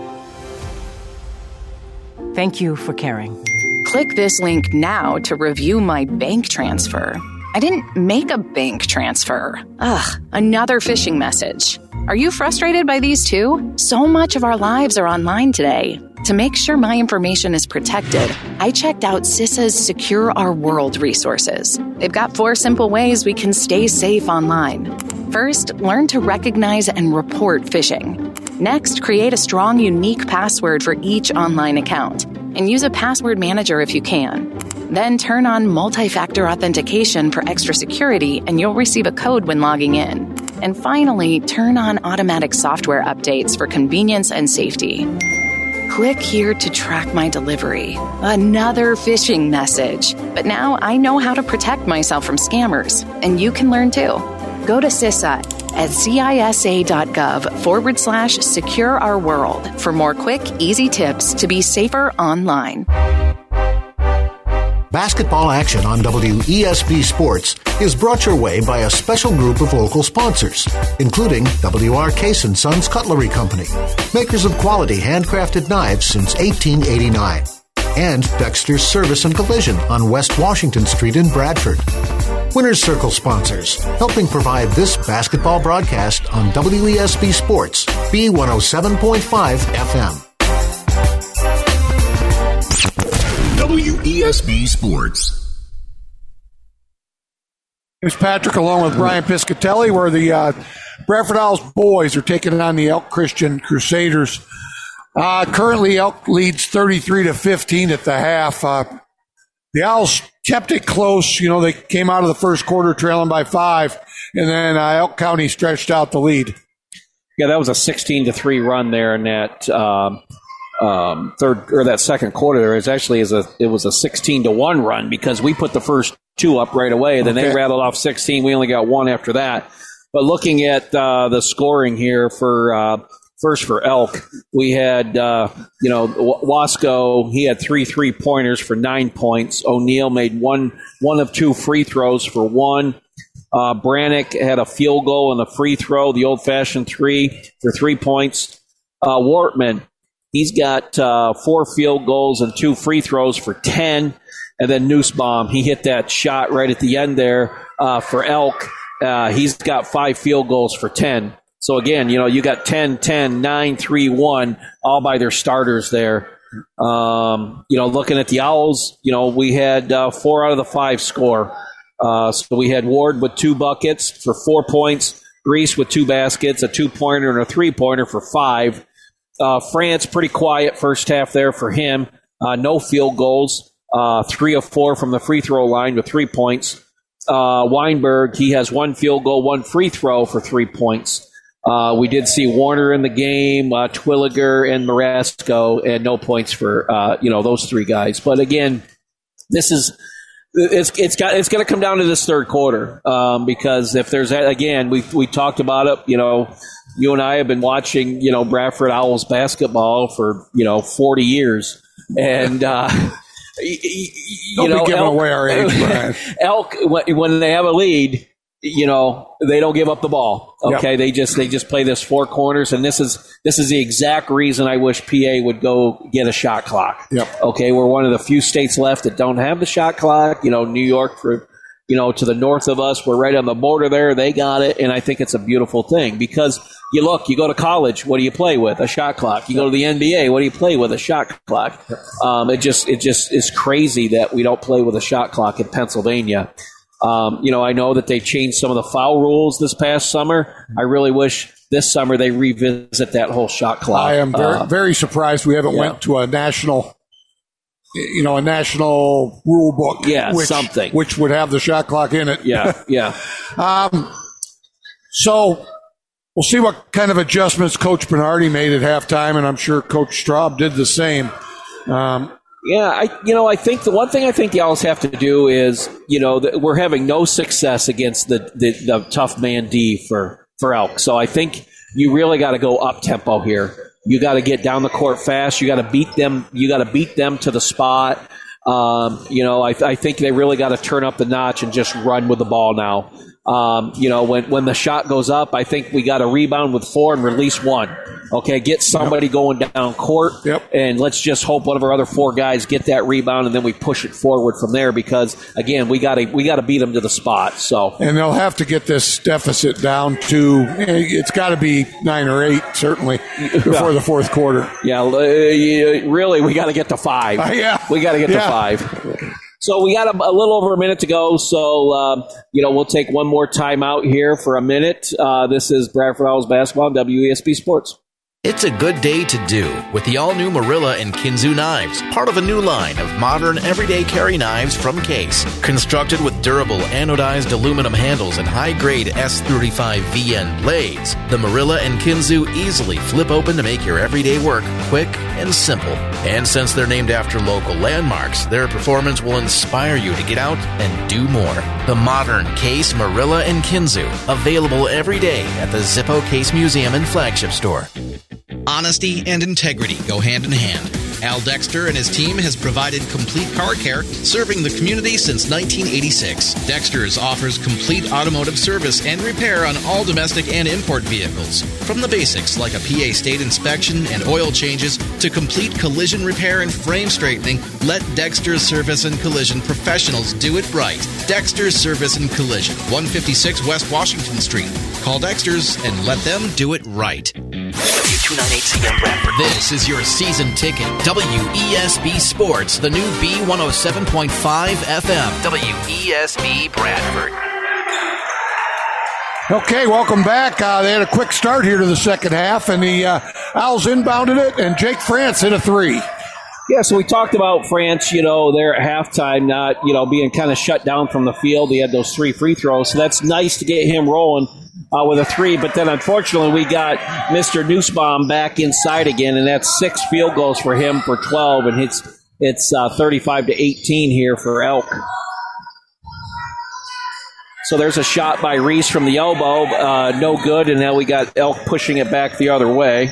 Thank you for caring. Click this link now to review my bank transfer. I didn't make a bank transfer. Ugh, another phishing message. Are you frustrated by these too? So much of our lives are online today. To make sure my information is protected, I checked out CISA's Secure Our World resources. They've got four simple ways we can stay safe online. First, learn to recognize and report phishing. Next, create a strong, unique password for each online account, and use a password manager if you can. Then turn on multi-factor authentication for extra security, and you'll receive a code when logging in. And finally, turn on automatic software updates for convenience and safety. Click here to track my delivery. Another phishing message. But now I know how to protect myself from scammers, and you can learn too. Go to CISA at cisa.gov forward slash secure our world for more quick, easy tips to be safer online. Basketball action on W E S B Sports is brought your way by a special group of local sponsors, including W R Case and Sons Cutlery Company, makers of quality handcrafted knives since eighteen eighty-nine, and Dexter's Service and Collision on West Washington Street in Bradford. Winner's Circle sponsors, helping provide this basketball broadcast on W E S B Sports, B one oh seven point five F M. W E S B Sports. It's Patrick along with Brian Piscatelli, where the uh, Bradford Owls boys are taking on the Elk Christian Crusaders. Uh, currently, Elk leads thirty-three to fifteen at the half. Uh, the Owls kept it close. You know, they came out of the first quarter trailing by five, and then uh, Elk County stretched out the lead. Yeah, that was a sixteen to three run there in that um, um, third or that second quarter. There is actually is a it was a sixteen to one run because we put the first two up right away. Then okay. They rattled off sixteen. We only got one after that. But looking at uh, the scoring here for uh, first for Elk, we had uh, you know Wasco. He had three three pointers for nine points. O'Neill made one one of two free throws for one. Uh, Brannick had a field goal and a free throw, the old-fashioned three for three points. Uh, Wortman, he's got uh, four field goals and two free throws for ten. And then Nussbaum, he hit that shot right at the end there uh, for Elk. Uh, he's got five field goals for ten. So, again, you know, you got ten, ten, nine, three, one, all by their starters there. Um, you know, looking at the Owls, you know, we had uh, four out of the five score. Uh, so we had Ward with two buckets for four points. Reese with two baskets, a two-pointer and a three-pointer for five. Uh, France, pretty quiet first half there for him. Uh, no field goals. Uh, three of four from the free throw line with three points. Uh, Weinberg, he has one field goal, one free throw for three points. Uh, we did see Warner in the game, uh, Twilliger and Marasco, and no points for uh, you know those three guys. But again, this is it's it's got it's going to come down to this third quarter um, because if there's again we we talked about it. You know, you and I have been watching you know Bradford Owls basketball for you know forty years, and uh, you, you Don't know be giving Elk, away our age, Brian. Elk when they have a lead. You know, they don't give up the ball. Okay, Yep. they just they just play this four corners, and this is this is the exact reason I wish P A would go get a shot clock. Yep. Okay, we're one of the few states left that don't have the shot clock. You know, New York, for you know, to the north of us, we're right on the border there. They got it, and I think it's a beautiful thing because you look, you go to college, what do you play with? A shot clock. You go to the N B A, what do you play with? A shot clock. Um, it just it just is crazy that we don't play with a shot clock in Pennsylvania. Um, you know, I know that they changed some of the foul rules this past summer. I really wish this summer they revisit that whole shot clock. I am very, Uh, very surprised we haven't yeah. went to a national, you know, a national rule book. Yeah, which, something. which would have the shot clock in it. Yeah, yeah. um, so we'll see what kind of adjustments Coach Bernardi made at halftime, and I'm sure Coach Straub did the same. Um, Yeah, I you know I think the one thing I think the Owls have to do is you know that we're having no success against the, the, the tough man D for for Elk. So I think you really got to go up tempo here. You got to get down the court fast. You got to beat them. You got to beat them to the spot. Um, you know I, I think they really got to turn up the notch and just run with the ball now. Um, you know when when the shot goes up, I think we got to rebound with four and release one. Okay, get somebody yep. going down court, yep. and let's just hope one of our other four guys get that rebound, and then we push it forward from there. Because again, we got to we got to beat them to the spot. So, and they'll have to get this deficit down to it's got to be nine or eight certainly before the fourth quarter. Yeah, uh, really, we got to get to five. Uh, yeah, we got to get yeah. to five. So we got a, a little over a minute to go. So, uh, you know, we'll take one more time out here for a minute. Uh, this is Bradford Owls basketball on W E S B Sports. It's a good day to do with the all-new Marilla and Kinzu knives, part of a new line of modern everyday carry knives from Case. Constructed with durable anodized aluminum handles and high-grade S thirty-five V N blades, the Marilla and Kinzu easily flip open to make your everyday work quick and simple. And since they're named after local landmarks, their performance will inspire you to get out and do more. The modern Case, Marilla, and Kinzu, available every day at the Zippo Case Museum and Flagship Store. Honesty and integrity go hand in hand. Al Dexter and his team has provided complete car care, serving the community since nineteen eighty-six. Dexter's offers complete automotive service and repair on all domestic and import vehicles. From the basics like a P A state inspection and oil changes to complete collision repair and frame straightening, let Dexter's Service and Collision professionals do it right. Dexter's Service and Collision, one fifty-six West Washington Street. Call Dexter's and let them do it right. W two ninety-eight C M Bradford. This is your season ticket. W E S B Sports, the new B one oh seven point five F M. W E S B Bradford. Okay, welcome back. Uh, they had a quick start here to the second half, and the uh, Owls inbounded it, and Jake France hit a three. Yeah, so we talked about France, you know, there at halftime, not, you know, being kind of shut down from the field. He had those three free throws, so that's nice to get him rolling uh, with a three. But then, unfortunately, we got Mister Nussbaum back inside again, and that's six field goals for him for twelve, and it's it's uh, thirty-five to eighteen here for Elk. So there's a shot by Reese from the elbow, uh, no good, and now we got Elk pushing it back the other way.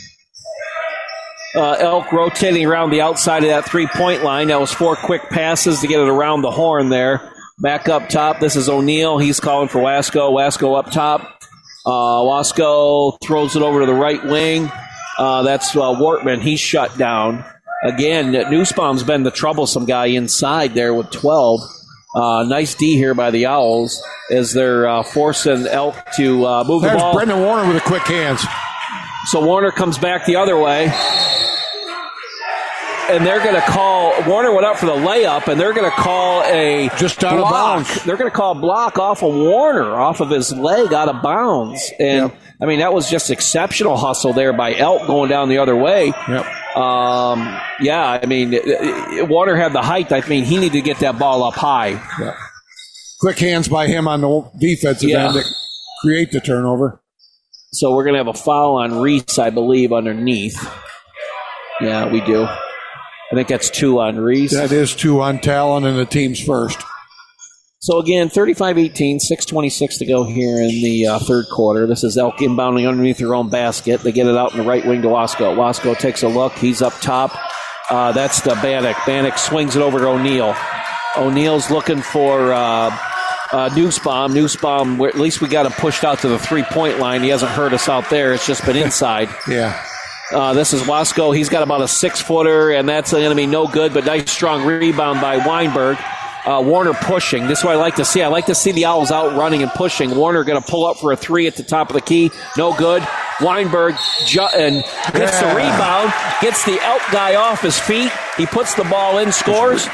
Uh, Elk rotating around the outside of that three-point line. That was four quick passes to get it around the horn there. Back up top, this is O'Neal. He's calling for Wasco. Wasco up top. Uh, Wasco throws it over to the right wing. Uh, that's uh, Wortman. He's shut down. Again, Nussbaum's been the troublesome guy inside there with twelve. Uh, nice D here by the Owls as they're uh, forcing Elk to uh, move There's the ball. Brendan Warner with the quick hands. So Warner comes back the other way. and they're going to call, Warner went up for the layup, and they're going to call a just out block. of bounds. They're going to call a block off of Warner, off of his leg out of bounds. And, yep. I mean, that was just exceptional hustle there by Elk going down the other way. Yep. Um, yeah, I mean, Warner had the height. I mean, he needed to get that ball up high. Yeah. Quick hands by him on the defensive yeah. end to create the turnover. So we're going to have a foul on Reese, I believe, underneath. Yeah, we do. I think that's two on Reese. That is two on Talon and the team's first. So again, thirty-five eighteen, six twenty-six to go here in the uh, third quarter. This is Elk inbounding underneath their own basket. They get it out in the right wing to Wasco. Wasco takes a look. He's up top. Uh, that's the Bannock. Bannock swings it over to O'Neal. O'Neal's looking for uh, uh, Nussbaum. Nussbaum, at least we got him pushed out to the three-point line. He hasn't hurt us out there. It's just been inside. yeah. Uh, this is Wasco. He's got about a six-footer, and that's going to be no good, but nice, strong rebound by Weinberg. Uh, Warner pushing. This is what I like to see. I like to see the Owls out running and pushing. Warner going to pull up for a three at the top of the key. No good. Weinberg ju- and gets yeah. the rebound, gets the Elk guy off his feet. He puts the ball in, scores.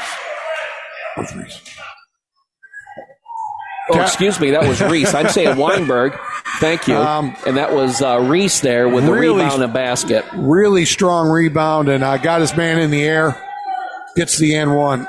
Oh, excuse me. That was Reese. I'm saying Weinberg. Thank you. Um, and that was uh, Reese there with the really, rebound and basket. Really strong rebound, and uh, got his man in the air. Gets the and one.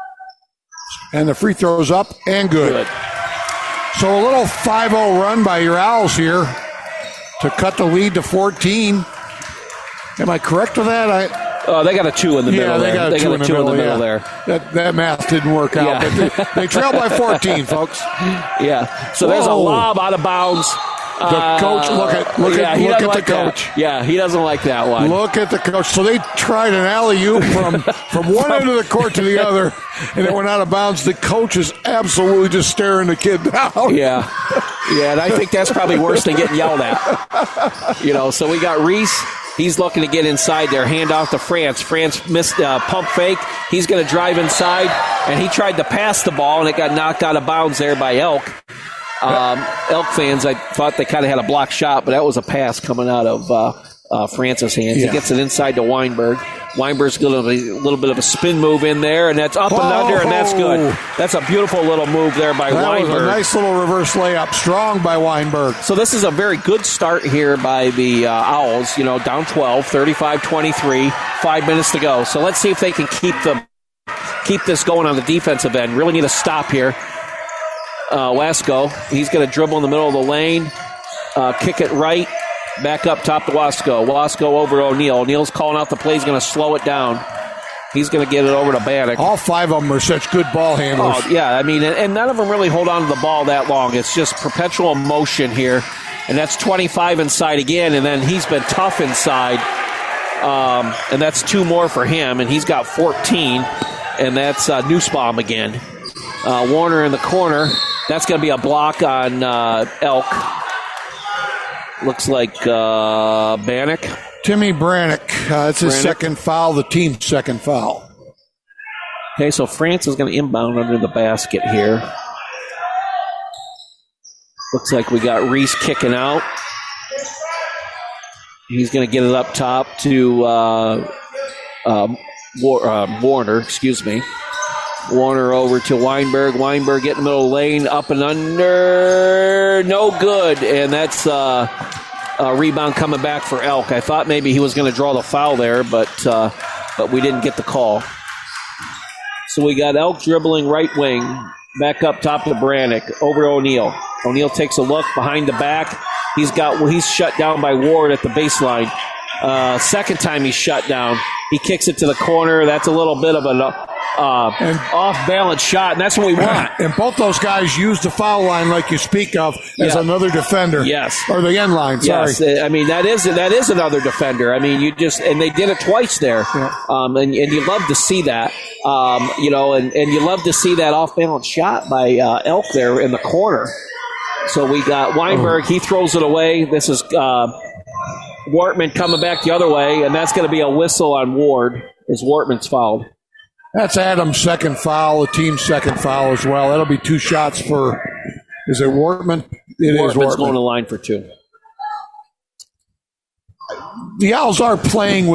And the free throw's up and good. good. So a little five oh run by your Owls here to cut the lead to fourteen. Am I correct with that? I. Oh, they got a two in the yeah, middle. They got there. a two, they got in, a the two middle, in the middle yeah. there. That, that math didn't work out. Yeah. But they, they trailed by fourteen, folks. Yeah. So Whoa. There's a lob out of bounds. The coach, look at look yeah, at look at like the coach. That. Yeah, he doesn't like that one. Look at the coach. So they tried an alley-oop from from one end of the court to the other, and it went out of bounds. The coach is absolutely just staring the kid down. Yeah, yeah, and I think that's probably worse than getting yelled at. You know, so we got Reese. He's looking to get inside there. Hand off to France. France missed a uh, pump fake. He's going to drive inside, and he tried to pass the ball, and it got knocked out of bounds there by Elk. Um, Elk fans, I thought they kind of had a block shot, but that was a pass coming out of uh, uh, France's hands. Yeah. He gets it inside to Weinberg. Weinberg's got a little bit of a spin move in there, and that's up and oh, under, and that's good. That's a beautiful little move there by that Weinberg. Was a nice little reverse layup. Strong by Weinberg. So this is a very good start here by the uh, Owls. You know, down twelve, thirty-five twenty-three, five minutes to go. So let's see if they can keep them, keep this going on the defensive end. Really need a stop here. Uh, Wasco, he's going to dribble in the middle of the lane, uh, kick it right, back up top to Wasco. Wasco over to O'Neal. O'Neal's calling out the play. He's going to slow it down. He's going to get it over to Bannock. All five of them are such good ball handlers. Oh, yeah, I mean, and, and none of them really hold on to the ball that long. It's just perpetual motion here. And that's twenty-five inside again, and then he's been tough inside. Um, and that's two more for him, and he's got fourteen. And that's uh, Nussbaum again. Uh, Warner in the corner. That's going to be a block on uh, Elk. Looks like uh, Bannock. Timmy Brannick. Uh, that's his Brannick. second foul, the team's second foul. Okay, so France is going to inbound under the basket here. Looks like we got Reese kicking out. He's going to get it up top to uh, uh, War- uh, Warner, excuse me. Warner over to Weinberg. Weinberg getting the middle lane, up and under. No good. And that's uh, a rebound coming back for Elk. I thought maybe he was going to draw the foul there, but uh, but we didn't get the call. So we got Elk dribbling right wing, back up top to Brannick, over to O'Neal. O'Neal takes a look behind the back. He's got well, he's shut down by Ward at the baseline. Uh, second time he's shut down. He kicks it to the corner. That's a little bit of an uh, and, off-balance shot, and that's what we want. And both those guys use the foul line like you speak of as yeah. another defender. Yes. Or the end line, sorry. Yes, I mean, that is that is another defender. I mean, you just, and they did it twice there. Yeah. Um, and, and you love to see that. Um, you know, and, and you love to see that off-balance shot by uh, Elk there in the corner. So we got Weinberg. Oh. He throws it away. This is uh, Wortman coming back the other way, and that's going to be a whistle on Ward as Wortman's fouled. That's Adams' second foul, the team's second foul as well. That'll be two shots for, is it Wortman? It Wortman's is Wortman. going to line for two. The Owls are playing with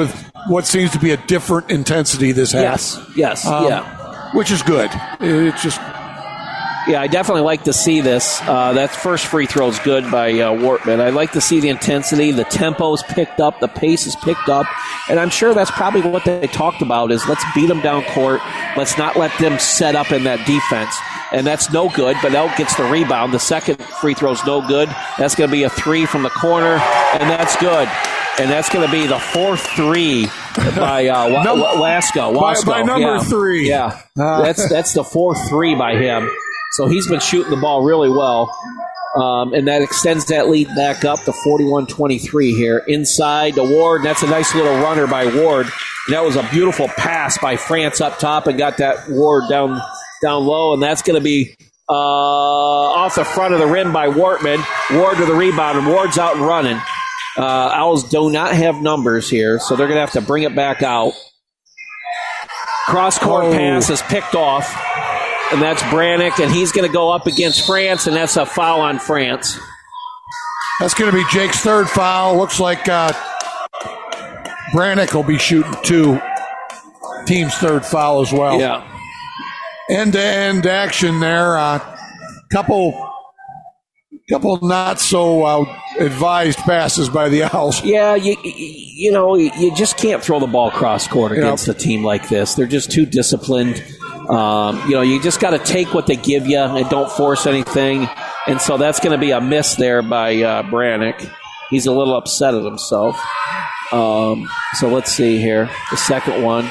what seems to be a different intensity this has. Yes, yes, um, yeah. Which is good. It's just... Yeah, I definitely like to see this. Uh, that first free throw is good by uh, Wortman. I like to see the intensity, the tempo is picked up, the pace is picked up, and I'm sure that's probably what they talked about is let's beat them down court. Let's not let them set up in that defense. And that's no good, but Elk gets the rebound. The second free throw is no good. That's going to be a three from the corner, and that's good. And that's going to be the fourth three by uh, Wa- number, Wasco. Wasco. By, by number yeah. three. Yeah, uh. that's that's the fourth three by him. So he's been shooting the ball really well. Um, and that extends that lead back up to forty-one twenty-three here. Inside to Ward, and that's a nice little runner by Ward. And that was a beautiful pass by France up top and got that Ward down down low. And that's going to be uh, off the front of the rim by Wortman. Ward to the rebound, and Ward's out and running. Uh, Owls do not have numbers here, so they're going to have to bring it back out. Cross-court oh. pass is picked off, and that's Brannick, and he's going to go up against France, and that's a foul on France. That's going to be Jake's third foul. Looks like uh, Brannick will be shooting two. Team's third foul as well. Yeah. End-to-end action there. A uh, couple... Couple not so uh, advised passes by the Owls. Yeah, you you know you just can't throw the ball cross court against yep. a team like this. They're just too disciplined. Um, you know, you just got to take what they give you and don't force anything. And so that's going to be a miss there by uh, Brannick. He's a little upset at himself. Um, so let's see here, the second one.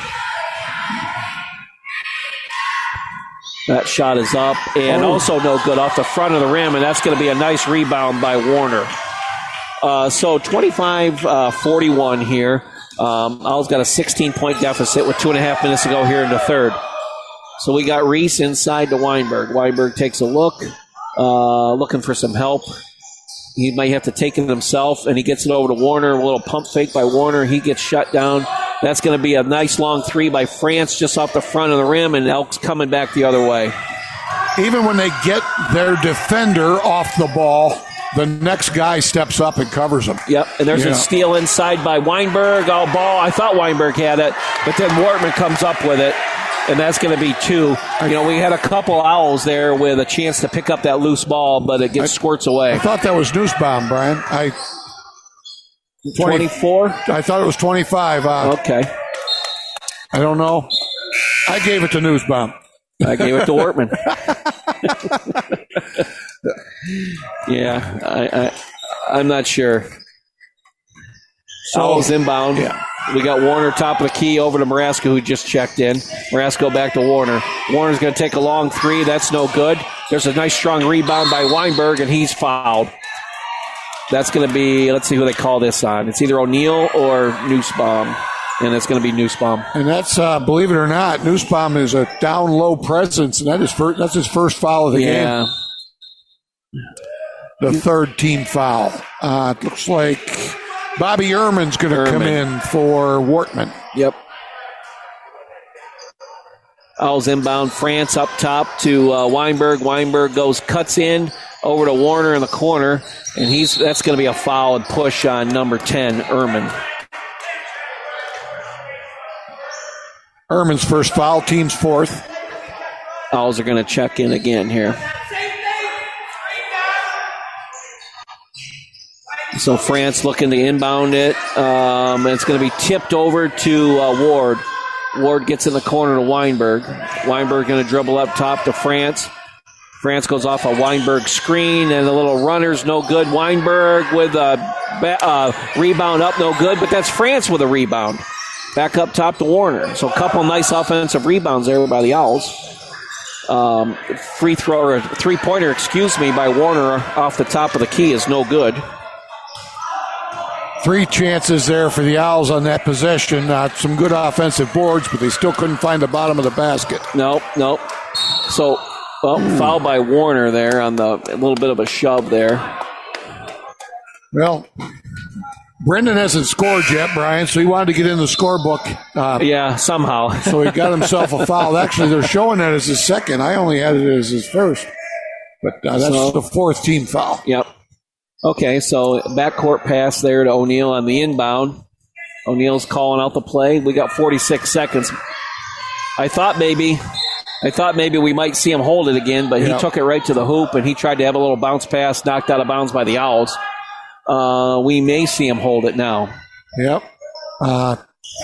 That shot is up and oh. also no good off the front of the rim, and that's going to be a nice rebound by Warner. Uh, so twenty-five forty-one uh, here. Um, Owls got a sixteen-point deficit with two and a half minutes to go here in the third. So we got Reese inside to Weinberg. Weinberg takes a look, uh, looking for some help. He might have to take it himself, and he gets it over to Warner. A little pump fake by Warner. He gets shut down. That's going to be a nice long three by France just off the front of the rim, and Elk's coming back the other way. Even when they get their defender off the ball, the next guy steps up and covers them. Yep, and there's yeah. a steal inside by Weinberg. Oh, ball. I thought Weinberg had it, but then Wortman comes up with it, and that's going to be two. You know, we had a couple Owls there with a chance to pick up that loose ball, but it gets I, squirts away. I thought that was Nussbaum, Brian. I twenty-four? I thought it was twenty-five. Uh, okay. I don't know. I gave it to Nussbaum. I gave it to Wortman. yeah, I, I, I'm not sure. Owls so, inbound. Yeah. We got Warner top of the key over to Marasco, who just checked in. Marasco back to Warner. Warner's going to take a long three. That's no good. There's a nice strong rebound by Weinberg, and he's fouled. That's going to be, let's see who they call this on. It's either O'Neal or Nussbaum, and it's going to be Nussbaum. And that's, uh, believe it or not, Nussbaum is a down-low presence, and that is first, that's his first foul of the yeah. game. The third team foul. Uh, it looks like Bobby Ehrman's going to come in for Wortman. Yep. Owls inbound. France up top to uh, Weinberg. Weinberg goes, cuts in over to Warner in the corner, and he's that's going to be a foul and push on number ten, Ehrman. Ehrman's first foul, team's fourth. Owls are going to check in again here. So France looking to inbound it. Um, it's going to be tipped over to uh, Ward. Ward gets in the corner to Weinberg. Weinberg going to dribble up top to France. France goes off a Weinberg screen, and the little runner's no good. Weinberg with a uh, rebound up, no good, but that's France with a rebound. Back up top to Warner. So a couple nice offensive rebounds there by the Owls. Um, free throw, or three-pointer, excuse me, by Warner off the top of the key is no good. Three chances there for the Owls on that possession. Uh, some good offensive boards, but they still couldn't find the bottom of the basket. Nope, nope. So, well, mm. foul by Warner there on the a little bit of a shove there. Well, Brendan hasn't scored yet, Brian, so he wanted to get in the scorebook. Uh, yeah, somehow. So he got himself a foul. Actually, they're showing that as his second. I only had it as his first. But uh, that's so, the fourth team foul. Yep. Okay, so backcourt pass there to O'Neal on the inbound. O'Neill's calling out the play. We got forty-six seconds. I thought maybe I thought maybe we might see him hold it again, but he Yep. took it right to the hoop, and he tried to have a little bounce pass, knocked out of bounds by the Owls. Uh, we may see him hold it now. Yep. Uh,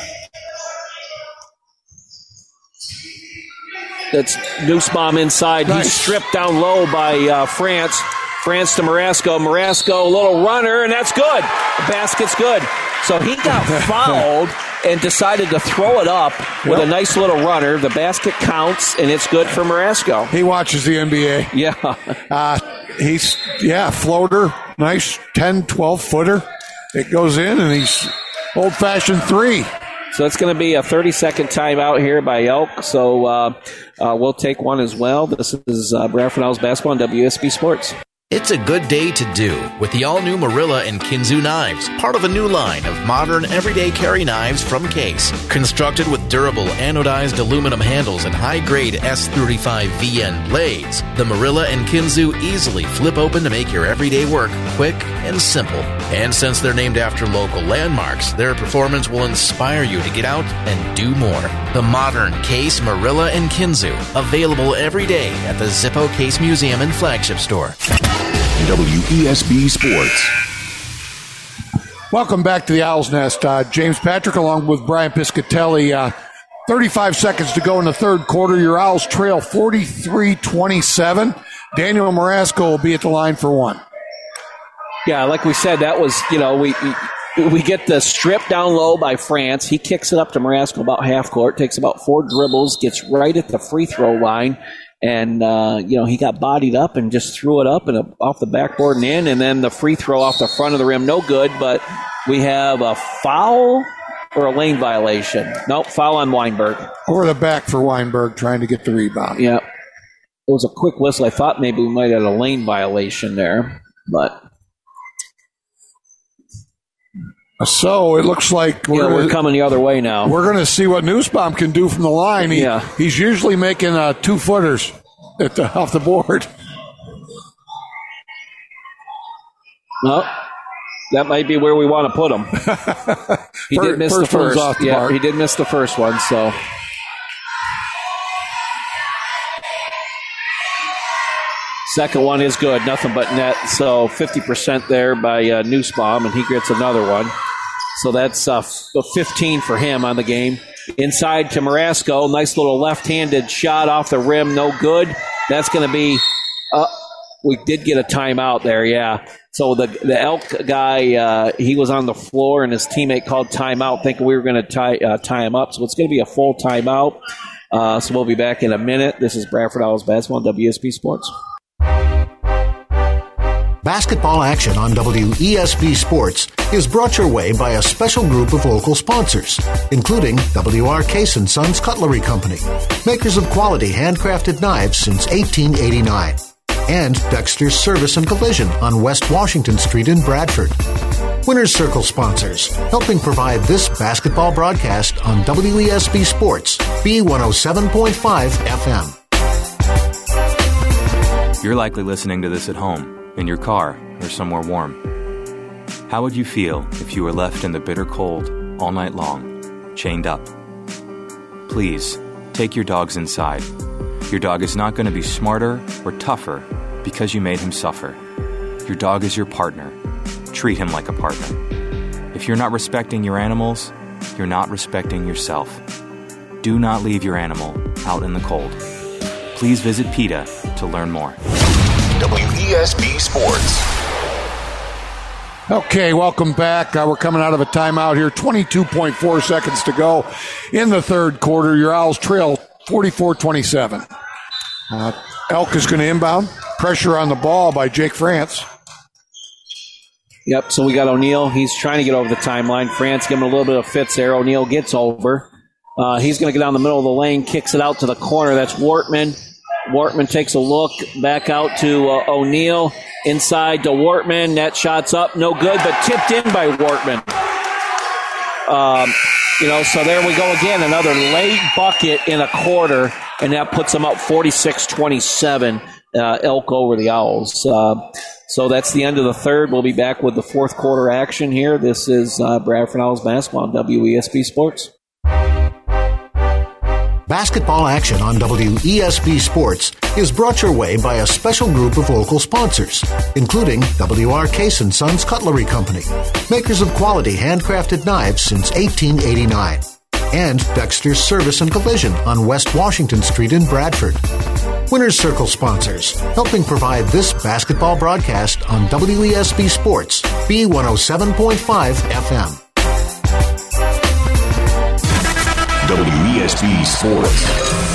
That's Nussbaum inside. Nice. He's stripped down low by uh, France. France to Marasco. Marasco, a little runner, and that's good. The basket's good. So he got fouled and decided to throw it up with Yep. a nice little runner. The basket counts, and it's good for Marasco. he watches the N B A. Yeah. Uh, he's, yeah, floater, nice ten, twelve footer. It goes in, and he's old-fashioned three. So it's going to be a thirty-second timeout here by Elk. So uh, uh, we'll take one as well. This is uh, Bradford Owls basketball on W S B Sports. It's a good day to do with the all-new Marilla and Kinzu knives, part of a new line of modern everyday carry knives from Case. Constructed with durable anodized aluminum handles and high-grade S thirty-five V N blades, the Marilla and Kinzu easily flip open to make your everyday work quick and simple. And since they're named after local landmarks, their performance will inspire you to get out and do more. The modern Case Marilla and Kinzu, available every day at the Zippo Case Museum and Flagship Store. W E S B Sports. Welcome back to the Owl's Nest. Uh, James Patrick along with Brian Piscatelli. Uh, thirty-five seconds to go in the third quarter. Your Owls trail forty-three twenty-seven. Daniel Marasco will be at the line for one. Yeah, like we said, that was, you know, we we get the strip down low by France. He kicks it up to Marasco about half court, takes about four dribbles, gets right at the free throw line. And, uh, you know, he got bodied up and just threw it up and uh, off the backboard and in. And then the free throw off the front of the rim, no good. But we have a foul or a lane violation. Nope, foul on Weinberg. Over the back for Weinberg trying to get the rebound. Yeah. It was a quick whistle. I thought maybe we might have a lane violation there. But so it looks like we're, yeah, gonna, we're coming the other way now. We're going to see what Nussbaum can do from the line. He, yeah. He's usually making uh, two footers at the, off the board. Well, that might be where we want to put him. He first, did miss first the first. Off the yeah, mark. he did miss the first one. So. Second one is good, nothing but net. So fifty percent there by uh, Nussbaum, and he gets another one. So that's uh, fifteen for him on the game. Inside to Marasco, nice little left-handed shot off the rim, no good. That's going to be. Uh, we did get a timeout there, yeah. So the the Elk guy, uh, he was on the floor, and his teammate called timeout, thinking we were going to tie uh, tie him up. So it's going to be a full timeout. Uh, so we'll be back in a minute. This is Bradford Owls basketball on W S B Sports. Basketball action on W E S B Sports is brought your way by a special group of local sponsors, including W R Case and Sons Cutlery Company, makers of quality handcrafted knives since eighteen eighty-nine, and Dexter's Service and Collision on West Washington Street in Bradford. Winners Circle sponsors, helping provide this basketball broadcast on W E S B Sports, B one oh seven point five F M. You're likely listening to this at home, in your car, or somewhere warm. How would you feel if you were left in the bitter cold all night long, chained up? Please, take your dogs inside. Your dog is not going to be smarter or tougher because you made him suffer. Your dog is your partner. Treat him like a partner. If you're not respecting your animals, you're not respecting yourself. Do not leave your animal out in the cold. Please visit PETA to learn more. W E S B Sports. Okay, welcome back. Uh, we're coming out of a timeout here. twenty-two point four seconds to go in the third quarter. Your Owls trail forty-four twenty-seven. Uh, Elk is going to inbound. Pressure on the ball by Jake France. Yep, so we got O'Neal. He's trying to get over the timeline. France giving him a little bit of fits there. O'Neal gets over. Uh, he's going to get down the middle of the lane, kicks it out to the corner. That's Wortman. Wortman takes a look back out to uh, O'Neal. Inside to Wortman. That shot's up. No good, but tipped in by Wortman. Um, you know, so there we go again. Another late bucket in a quarter, and that puts them up forty-six twenty-seven. uh, Elk over the Owls. Uh, so that's the end of the third. We'll be back with the fourth quarter action here. This is uh, Bradford Owls basketball on W E S B Sports. Basketball action on W E S B Sports is brought your way by a special group of local sponsors, including W R Case and Sons Cutlery Company, makers of quality handcrafted knives since eighteen eighty-nine, and Dexter's Service and Collision on West Washington Street in Bradford. Winners Circle sponsors, helping provide this basketball broadcast on W E S B Sports, B one oh seven point five F M. W E S B Sports.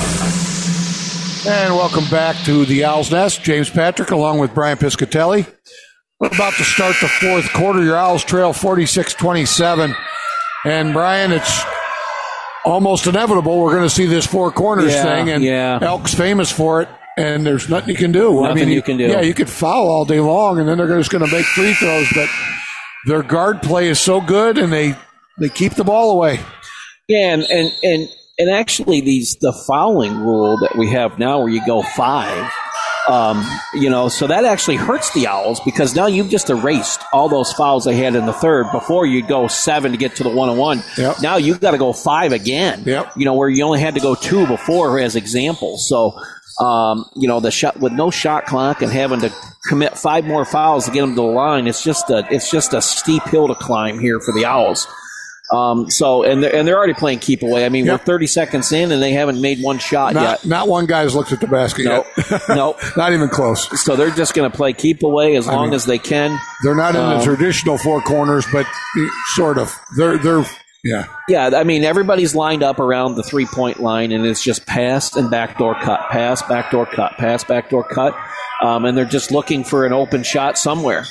And welcome back to the Owl's Nest. James Patrick along with Brian Piscatelli. We're about to start the fourth quarter. Your Owls trail forty-six twenty-seven. And Brian, it's almost inevitable we're going to see this four corners yeah, thing. And yeah. Elk's famous for it. And there's nothing you can do. Nothing I mean, you can do. Yeah, you could foul all day long, and then they're just going to make free throws. But their guard play is so good, and they, they keep the ball away. Yeah, and, and, and, and actually these the fouling rule that we have now where you go five, um, you know, so that actually hurts the Owls because now you've just erased all those fouls they had in the third. Before you'd go seven to get to the one-on-one. Yep. Now you've got to go five again, yep. you know, where you only had to go two before as examples. So, um, you know, the shot with no shot clock and having to commit five more fouls to get them to the line, it's just a, it's just a steep hill to climb here for the Owls. Um, so, and they're, and they're already playing keep away. I mean, yep. we're thirty seconds in, and they haven't made one shot not, yet. Not one guy's looked at the basket nope. yet. Nope. Not even close. So they're just going to play keep away as I long mean, as they can. They're not in um, the traditional four corners, but sort of. They're, they're, yeah. Yeah, I mean, everybody's lined up around the three-point line, and it's just pass and backdoor cut, pass, backdoor cut, pass, backdoor cut. Um, and they're just looking for an open shot somewhere.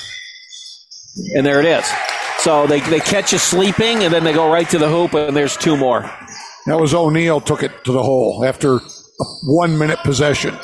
And there it is. So they they catch you sleeping, and then they go right to the hoop, and there's two more. That was O'Neal took it to the hole after a one-minute possession.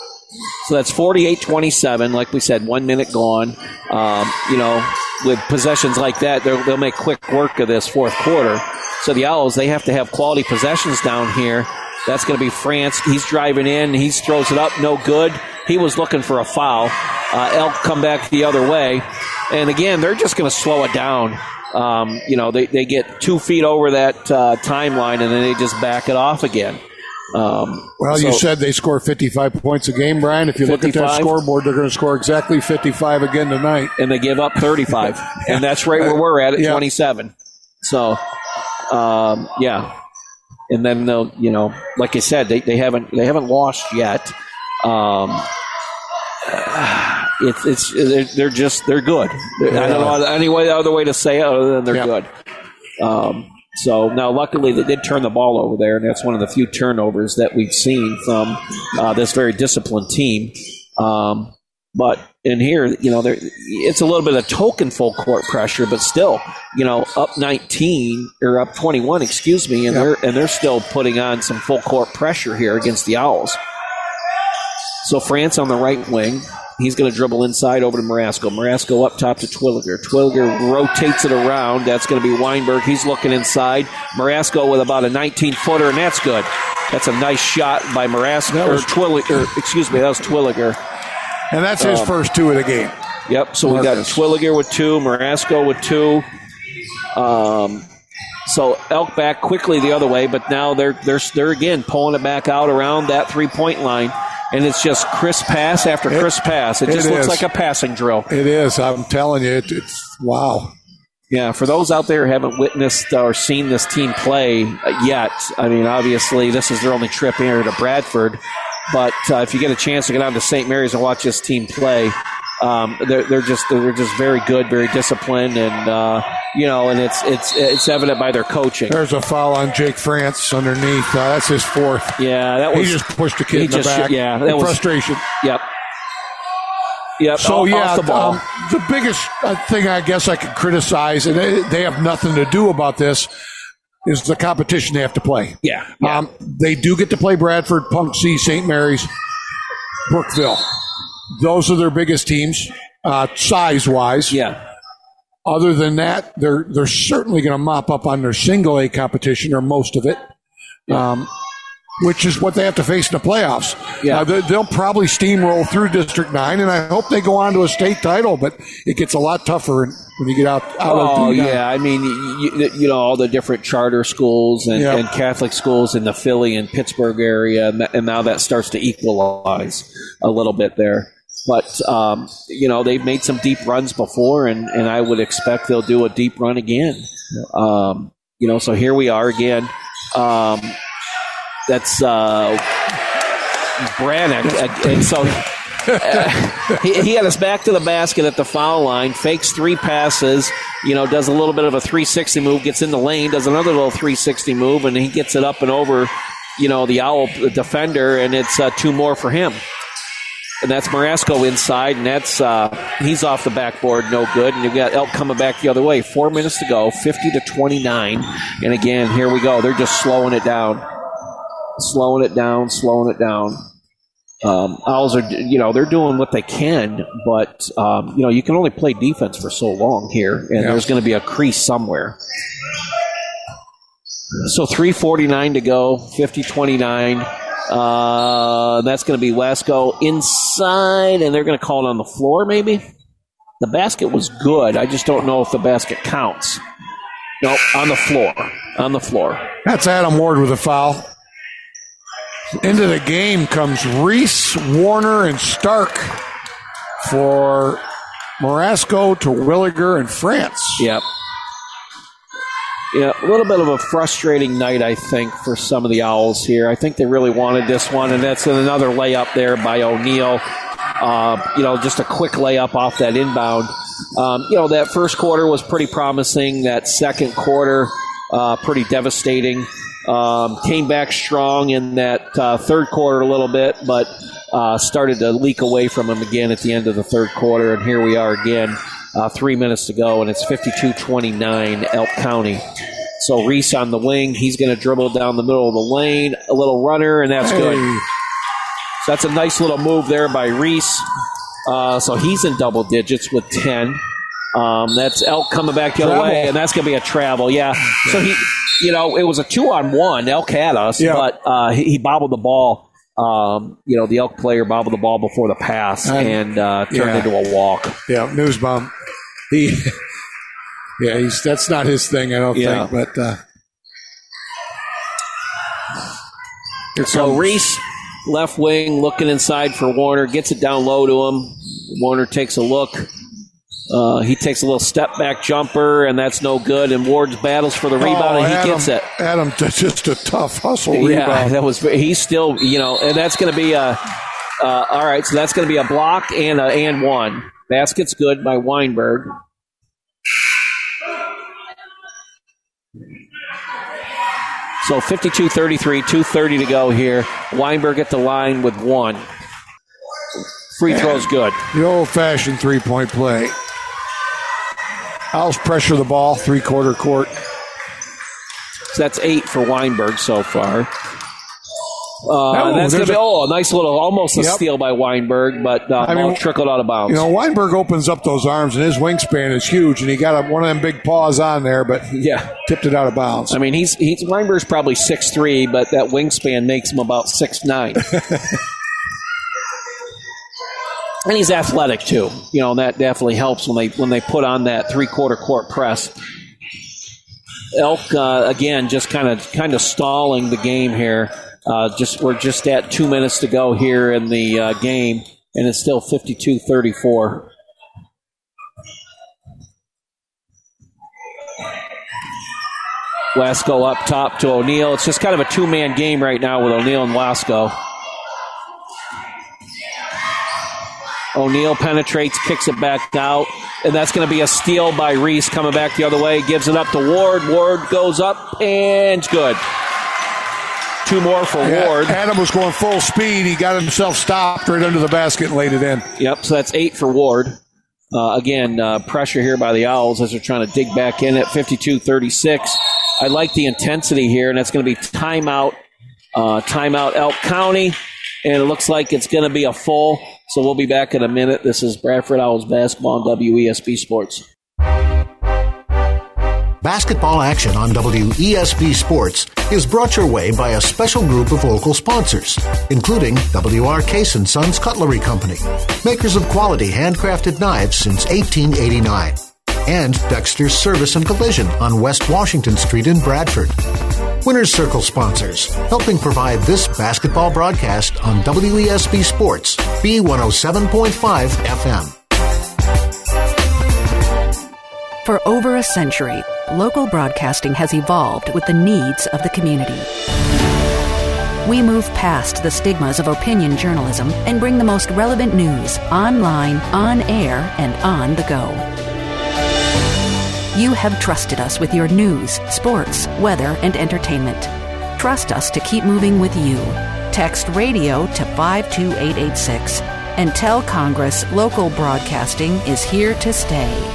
So that's forty-eight twenty-seven. Like we said, one minute gone. Um, you know, with possessions like that, they'll make quick work of this fourth quarter. So the Owls, they have to have quality possessions down here. That's going to be France. He's driving in. He throws it up. No good. He was looking for a foul. Uh, Elk come back the other way. And, again, they're just going to slow it down. Um, you know, they, they get two feet over that uh, timeline, and then they just back it off again. Um, well, so, you said they score fifty-five points a game, Brian. If you look fifty-five, at that scoreboard, they're going to score exactly fifty-five again tonight. And they give up thirty-five. yeah. And that's right where we're at at yeah. twenty-seven. So, um, yeah. And then they'll, you know, like I said, they, they haven't they haven't lost yet. Um, it's it's they're, they're just they're good. They're, yeah. I don't know any way other way to say it other than they're yeah. good. Um, so now, luckily, they did turn the ball over there, and that's one of the few turnovers that we've seen from uh, this very disciplined team. Um, but in here, you know, it's a little bit of token full court pressure, but still, you know, up nineteen or up twenty-one, excuse me, and yep. they're and they're still putting on some full court pressure here against the Owls. So France on the right wing. He's going to dribble inside over to Marasco. Marasco up top to Twilliger. Twilliger rotates it around. That's going to be Weinberg. He's looking inside. Marasco with about a nineteen-footer, and that's good. That's a nice shot by Marasco. Or Twilliger. Excuse me, that was Twilliger. And that's his um, first two of the game. Yep, so we got Twilliger with two, Marasco with two. Um, so Elk back quickly the other way, but now they're, they're, they're again pulling it back out around that three-point line. And it's just crisp pass after it, crisp pass. It just it looks like a passing drill. It is. I'm telling you, it, it's wow. Yeah, for those out there who haven't witnessed or seen this team play yet, I mean, obviously this is their only trip here to Bradford. But uh, if you get a chance to get down to Saint Mary's and watch this team play, um, they're, they're just they're just very good, very disciplined, and uh, you know, and it's it's it's evident by their coaching. There's a foul on Jake France underneath. Uh, that's his fourth. Yeah, that was he just pushed the kid in just, the back. Yeah, that was frustration. Yep. Yep. So off, yeah, off the, ball. Um, the biggest thing I guess I could criticize, and they, they have nothing to do about this, is the competition they have to play. Yeah. yeah. Um, they do get to play Bradford, Punxsutawney, Saint Mary's, Brookville. Those are their biggest teams, uh, size-wise. Yeah. Other than that, they're they're certainly going to mop up on their single A competition, or most of it. Yeah. Um, which is what they have to face in the playoffs. Yeah. Uh, they, they'll probably steamroll through District nine, and I hope they go on to a state title, but it gets a lot tougher when you get out, out oh, of the yeah. I mean, you, you know, all the different charter schools and, Yep. and Catholic schools in the Philly and Pittsburgh area, and, that, and now that starts to equalize a little bit there. But, um, you know, they've made some deep runs before, and, and I would expect they'll do a deep run again. Um, you know, so here we are again. Um, that's uh, Brannick. And so uh, he, he had us back to the basket at the foul line, fakes three passes, you know, does a little bit of a three sixty move, gets in the lane, does another little three sixty move, and he gets it up and over, you know, the Owl the defender, and it's uh, two more for him. And that's Marasco inside, and that's uh, he's off the backboard, no good. And you've got Elk coming back the other way. Four minutes to go, fifty to twenty-nine. And again, here we go. They're just slowing it down, slowing it down, slowing it down. Um, Owls are, you know, they're doing what they can, but um, you know, you can only play defense for so long here, and Yeah. there's going to be a crease somewhere. So three forty-nine to go, fifty twenty-nine. Uh, that's going to be Wasco inside, and they're going to call it on the floor, maybe? The basket was good. I just don't know if the basket counts. No, on the floor. On the floor. That's Adam Ward with a foul. Into the game comes Reese, Warner, and Stark for Marasco, Terwilliger, and France. Yep. Yeah, a little bit of a frustrating night, I think, for some of the Owls here. I think they really wanted this one, and that's another layup there by O'Neal. Uh, you know, just a quick layup off that inbound. Um, you know, that first quarter was pretty promising. That second quarter, uh, pretty devastating. Um, came back strong in that uh, third quarter a little bit, but uh, started to leak away from him again at the end of the third quarter, and here we are again. Uh, three minutes to go, and it's fifty-two twenty-nine Elk County. So Reese on the wing. He's going to dribble down the middle of the lane. A little runner, and that's Hey. good. So that's a nice little move there by Reese. Uh, so he's in double digits with ten. Um, that's Elk coming back the other Travel. way, and that's going to be a travel. Yeah. So he, you know, it was a two-on-one. Elk had us, Yeah. but uh, he, he bobbled the ball. Um, you know, the Elk player bobbled the ball before the pass And- and uh, turned yeah. into a walk. Yeah, Newsbaum. He, yeah, he's that's not his thing, I don't Yeah. think. But uh, here So comes- Reese, left wing, looking inside for Warner, gets it down low to him. Warner takes a look. Uh, he takes a little step back jumper, and that's no good. And Ward battles for the rebound, Oh, and he Adam, gets it. Adam, that's just a tough hustle Yeah, rebound. that was. He's still, you know, and that's going to be a. Uh, all right, so that's going to be a block and a and one. Basket's good by Weinberg. So fifty-two thirty-three, two thirty to go here. Weinberg at the line with one. Free throw's good. The old-fashioned three-point play. Owls pressure the ball, three-quarter court. So that's eight for Weinberg so far. Uh, Oh, that's going there's to be, a- oh, a nice little, almost a Yep. steal by Weinberg, but uh, I mean, ball trickled out of bounds. You know, Weinberg opens up those arms, and his wingspan is huge, and he got a, one of them big paws on there, but yeah, tipped it out of bounds. I mean, he's he's Weinberg's probably six three, but that wingspan makes him about six nine. And he's athletic too. You know, that definitely helps when they when they put on that three quarter court press. Elk uh, again, just kind of kind of stalling the game here. Uh, just we're just at two minutes to go here in the uh, game, and it's still fifty-two thirty-four. Wasco up top to O'Neal. It's just kind of a two-man game right now with O'Neal and Wasco. O'Neal penetrates, kicks it back out, and that's going to be a steal by Reese coming back the other way. Gives it up to Ward. Ward goes up, and it's good. Two more for Yeah, Ward. Adam was going full speed. He got himself stopped right under the basket and laid it in. Yep, so that's eight for Ward. Uh, again, uh, pressure here by the Owls as they're trying to dig back in at fifty-two thirty-six. I like the intensity here, and that's going to be timeout. Uh, timeout Elk County, and it looks like it's going to be a full. So we'll be back in a minute. This is Bradford Owls basketball on W E S B Sports. Basketball action on W E S B Sports is brought your way by a special group of local sponsors, including W R Case and Sons Cutlery Company, makers of quality handcrafted knives since eighteen eighty-nine, and Dexter's Service and Collision on West Washington Street in Bradford. Winner's Circle sponsors, helping provide this basketball broadcast on W E S B Sports, B one oh seven point five F M. For over a century, local broadcasting has evolved with the needs of the community. We move past the stigmas of opinion journalism and bring the most relevant news online, on air, and on the go. You have trusted us with your news, sports, weather, and entertainment. Trust us to keep moving with you. Text radio to five two eight eight six and tell Congress local broadcasting is here to stay.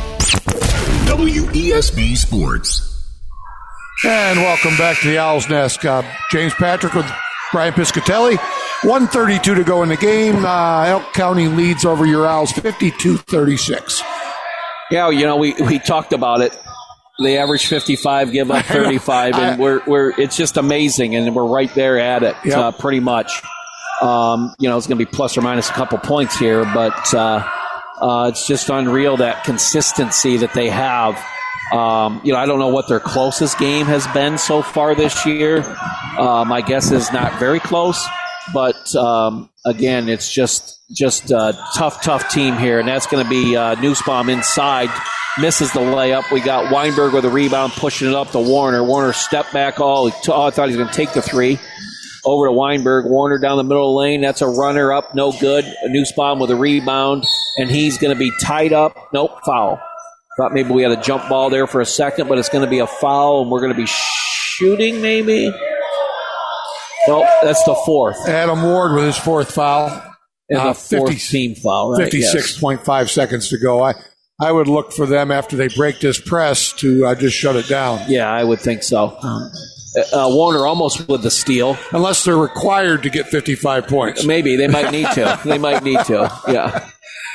W E S B Sports. And welcome back to the Owl's Nest. Uh, James Patrick with Brian Piscatelli. one thirty-two to go in the game. Uh, Elk County leads over your Owls fifty-two thirty-six. Yeah, you know, we, we talked about it. They average fifty-five, give up thirty-five, and we're we're it's just amazing, and we're right there at it, yep. uh, pretty much. Um, you know, it's going to be plus or minus a couple points here, but uh, uh, it's just unreal, that consistency that they have. Um, you know, I don't know what their closest game has been so far this year. Uh, my guess is not very close, but um, again, it's just just a tough, tough team here, and that's going to be uh, Nussbaum inside. Misses the layup. We got Weinberg with a rebound, pushing it up to Warner. Warner step back. Oh, oh I thought he was going to take the three. Over to Weinberg. Warner down the middle of the lane. That's a runner up. No good. Nussbaum with a rebound, and he's going to be tied up. Nope, foul. Thought maybe we had a jump ball there for a second, but it's going to be a foul, and we're going to be shooting maybe. Nope, that's the fourth. Adam Ward with his fourth foul. And uh, the fourth fifty, team foul, right? fifty-six point five yes. seconds to go. I, I would look for them after they break this press to uh, just shut it down. Yeah, I would think so. Um, uh, Warner almost with the steal. Unless they're required to get fifty-five points. Maybe. They might need to. They might need to. Yeah.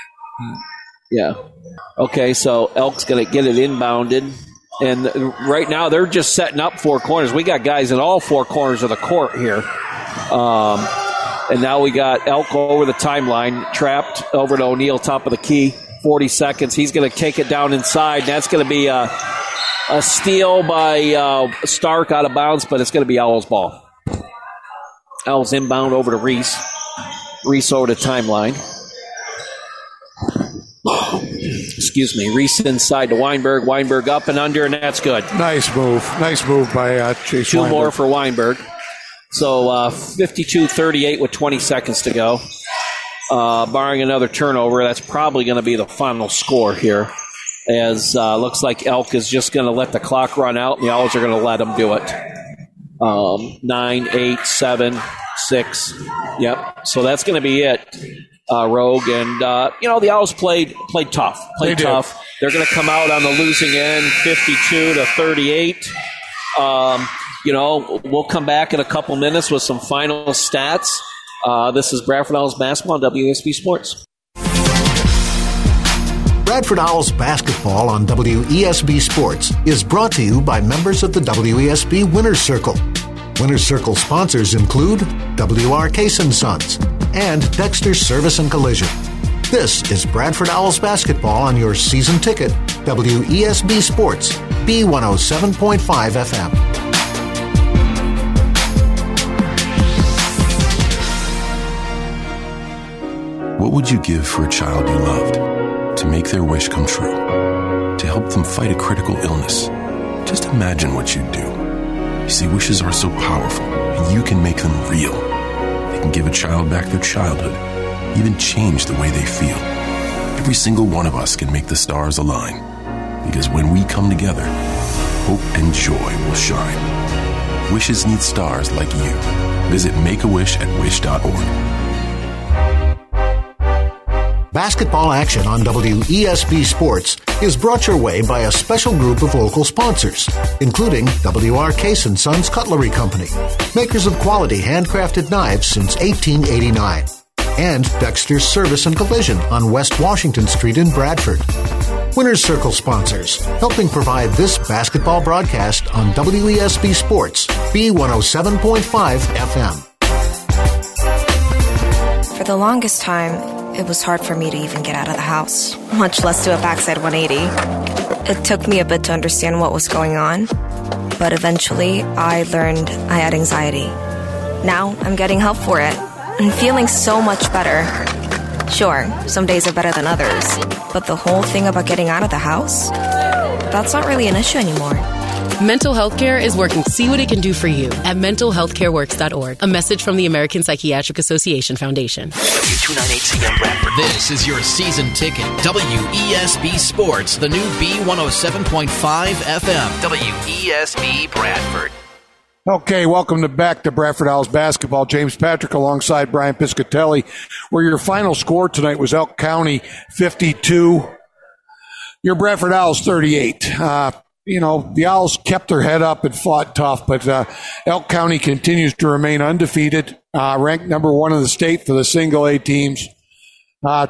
Yeah. Okay, so Elk's going to get it inbounded. And right now they're just setting up four corners. We got guys in all four corners of the court here. Um, and now we got Elk over the timeline, trapped over to O'Neill, top of the key. forty seconds. He's going to take it down inside. That's going to be a, a steal by uh, Stark out of bounds, but it's going to be Owls' ball. Owls inbound over to Reese. Reese over to timeline. Excuse me. Reese inside to Weinberg. Weinberg up and under, and that's good. Nice move. Nice move by uh, Chase Two Weinberg. more for Weinberg. So uh, fifty-two thirty-eight with twenty seconds to go. Uh, barring another turnover, that's probably going to be the final score here. As uh, looks like Elk is just going to let the clock run out, and the Owls are going to let them do it. Um, nine, eight, seven, six. Yep. So that's going to be it, uh, Rogue. And, uh, you know, the Owls played played tough. Played they tough. Did. They're going to come out on the losing end, fifty-two to thirty-eight. Um, you know, we'll come back in a couple minutes with some final stats. Uh, this is Bradford Owls basketball on W E S B Sports. Bradford Owls basketball on W E S B Sports is brought to you by members of the W E S B Winner's Circle. Winner's Circle sponsors include W R Case and Sons and Dexter's Service and Collision. This is Bradford Owls basketball on your season ticket, W E S B Sports, B one oh seven point five F M. What would you give for a child you loved? To make their wish come true? To help them fight a critical illness? Just imagine what you'd do. You see, wishes are so powerful, and you can make them real. They can give a child back their childhood, even change the way they feel. Every single one of us can make the stars align. Because when we come together, hope and joy will shine. Wishes need stars like you. Visit Make a Wish at wish dot org. Basketball action on W E S B Sports is brought your way by a special group of local sponsors, including W R Case and Sons Cutlery Company, makers of quality handcrafted knives since eighteen eighty-nine, and Dexter's Service and Collision on West Washington Street in Bradford. Winner's Circle sponsors, helping provide this basketball broadcast on W E S B Sports, B one oh seven point five F M. For the longest time, it was hard for me to even get out of the house, much less do a backside one eighty. It took me a bit to understand what was going on, but eventually I learned I had anxiety. Now I'm getting help for it and feeling so much better. Sure, some days are better than others, but the whole thing about getting out of the house, that's not really an issue anymore. Mental health care is working to see what it can do for you at mental health care works dot org. A message from the American Psychiatric Association Foundation. W two ninety-eight C M Bradford. This is your season ticket. W E S B Sports, the new B one oh seven point five F M. W E S B Bradford. Okay, welcome to back to Bradford Owls basketball. James Patrick alongside Brian Piscatelli, where your final score tonight was Elk County fifty-two, your Bradford Owls thirty-eight. Uh, you know, the Owls kept their head up and fought tough, but uh, Elk County continues to remain undefeated, uh, ranked number one in the state for the single A teams. Uh,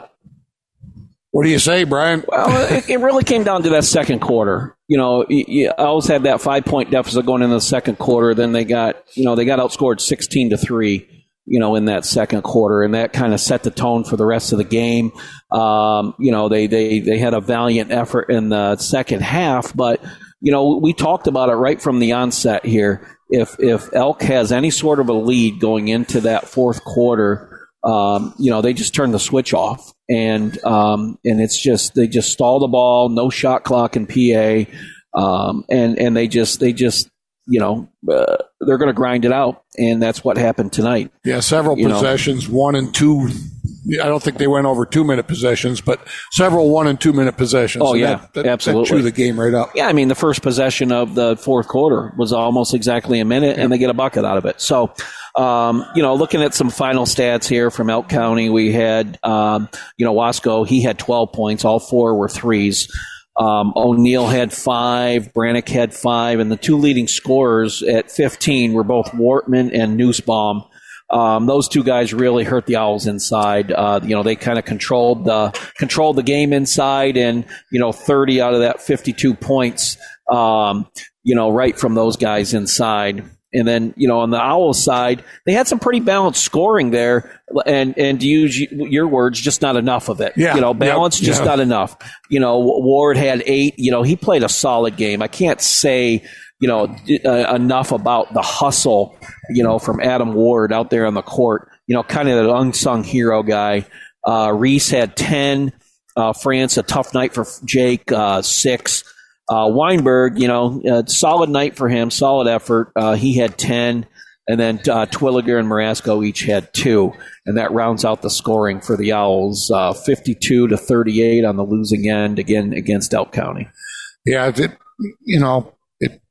what do you say, Brian? Well, it, it really came down to that second quarter. You know, you always had that five-point deficit going into the second quarter. Then they got, you know, they got outscored sixteen to three, you know, in that second quarter, and that kind of set the tone for the rest of the game. Um, you know, they, they, they had a valiant effort in the second half, but, you know, we talked about it right from the onset here. If, if Elk has any sort of a lead going into that fourth quarter, um, you know, they just turn the switch off. And um, and it's just they just stall the ball, no shot clock in P A, um, and and they just they just you know uh, they're going to grind it out, and that's what happened tonight. Yeah, several you possessions, know. one and two. I don't think they went over two minute possessions, but several one and two minute possessions. Oh and yeah, that, that, absolutely. That chewed the game right up. Yeah, I mean the first possession of the fourth quarter was almost exactly a minute, yeah. and they get a bucket out of it. So. Um, you know, looking at some final stats here from Elk County, we had, um, you know, Wasco, he had twelve points. All four were threes. Um, O'Neill had five. Brannick had five. And the two leading scorers at fifteen were both Wortman and Nussbaum. Um, those two guys really hurt the Owls inside. Uh, you know, they kind of controlled the, controlled the game inside, and, you know, thirty out of that fifty-two points, um, you know, right from those guys inside. And then, you know, on the Owls side, they had some pretty balanced scoring there. And, and to use your words, just not enough of it. Yeah, you know, balance, yep, just yeah. not enough. You know, Ward had eight. You know, he played a solid game. I can't say, you know, uh, enough about the hustle, you know, from Adam Ward out there on the court. You know, kind of the unsung hero guy. Uh, Reese had ten. Uh, France, a tough night for Jake, uh, six. Uh, Weinberg, you know, uh, solid night for him, solid effort. Uh, he had ten, and then uh, Twilliger and Marasco each had two, and that rounds out the scoring for the Owls, uh, fifty-two to thirty-eight on the losing end, again against Elk County. Yeah, it, you know, it,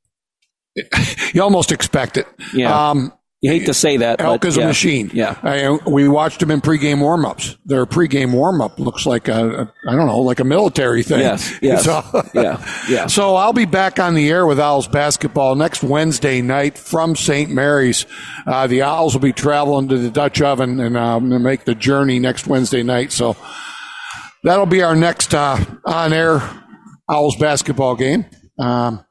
it, you almost expect it. Yeah. Um, You hate to say that. Elk but is yeah. a machine. Yeah. I, we watched them in pregame warm-ups. Their pregame warm-up looks like a, a, I don't know, like a military thing. Yes, yes. So, yeah, yeah. So I'll be back on the air with Owls basketball next Wednesday night from Saint Mary's. Uh, the Owls will be traveling to the Dutch Oven and um, make the journey next Wednesday night. So that'll be our next uh, on-air Owls basketball game. Um,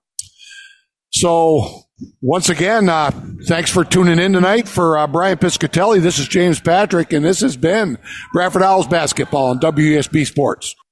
so... Once again, uh, thanks for tuning in tonight. For uh, Brian Piscatelli, this is James Patrick, and this has been Bradford Owls basketball on W E S B Sports.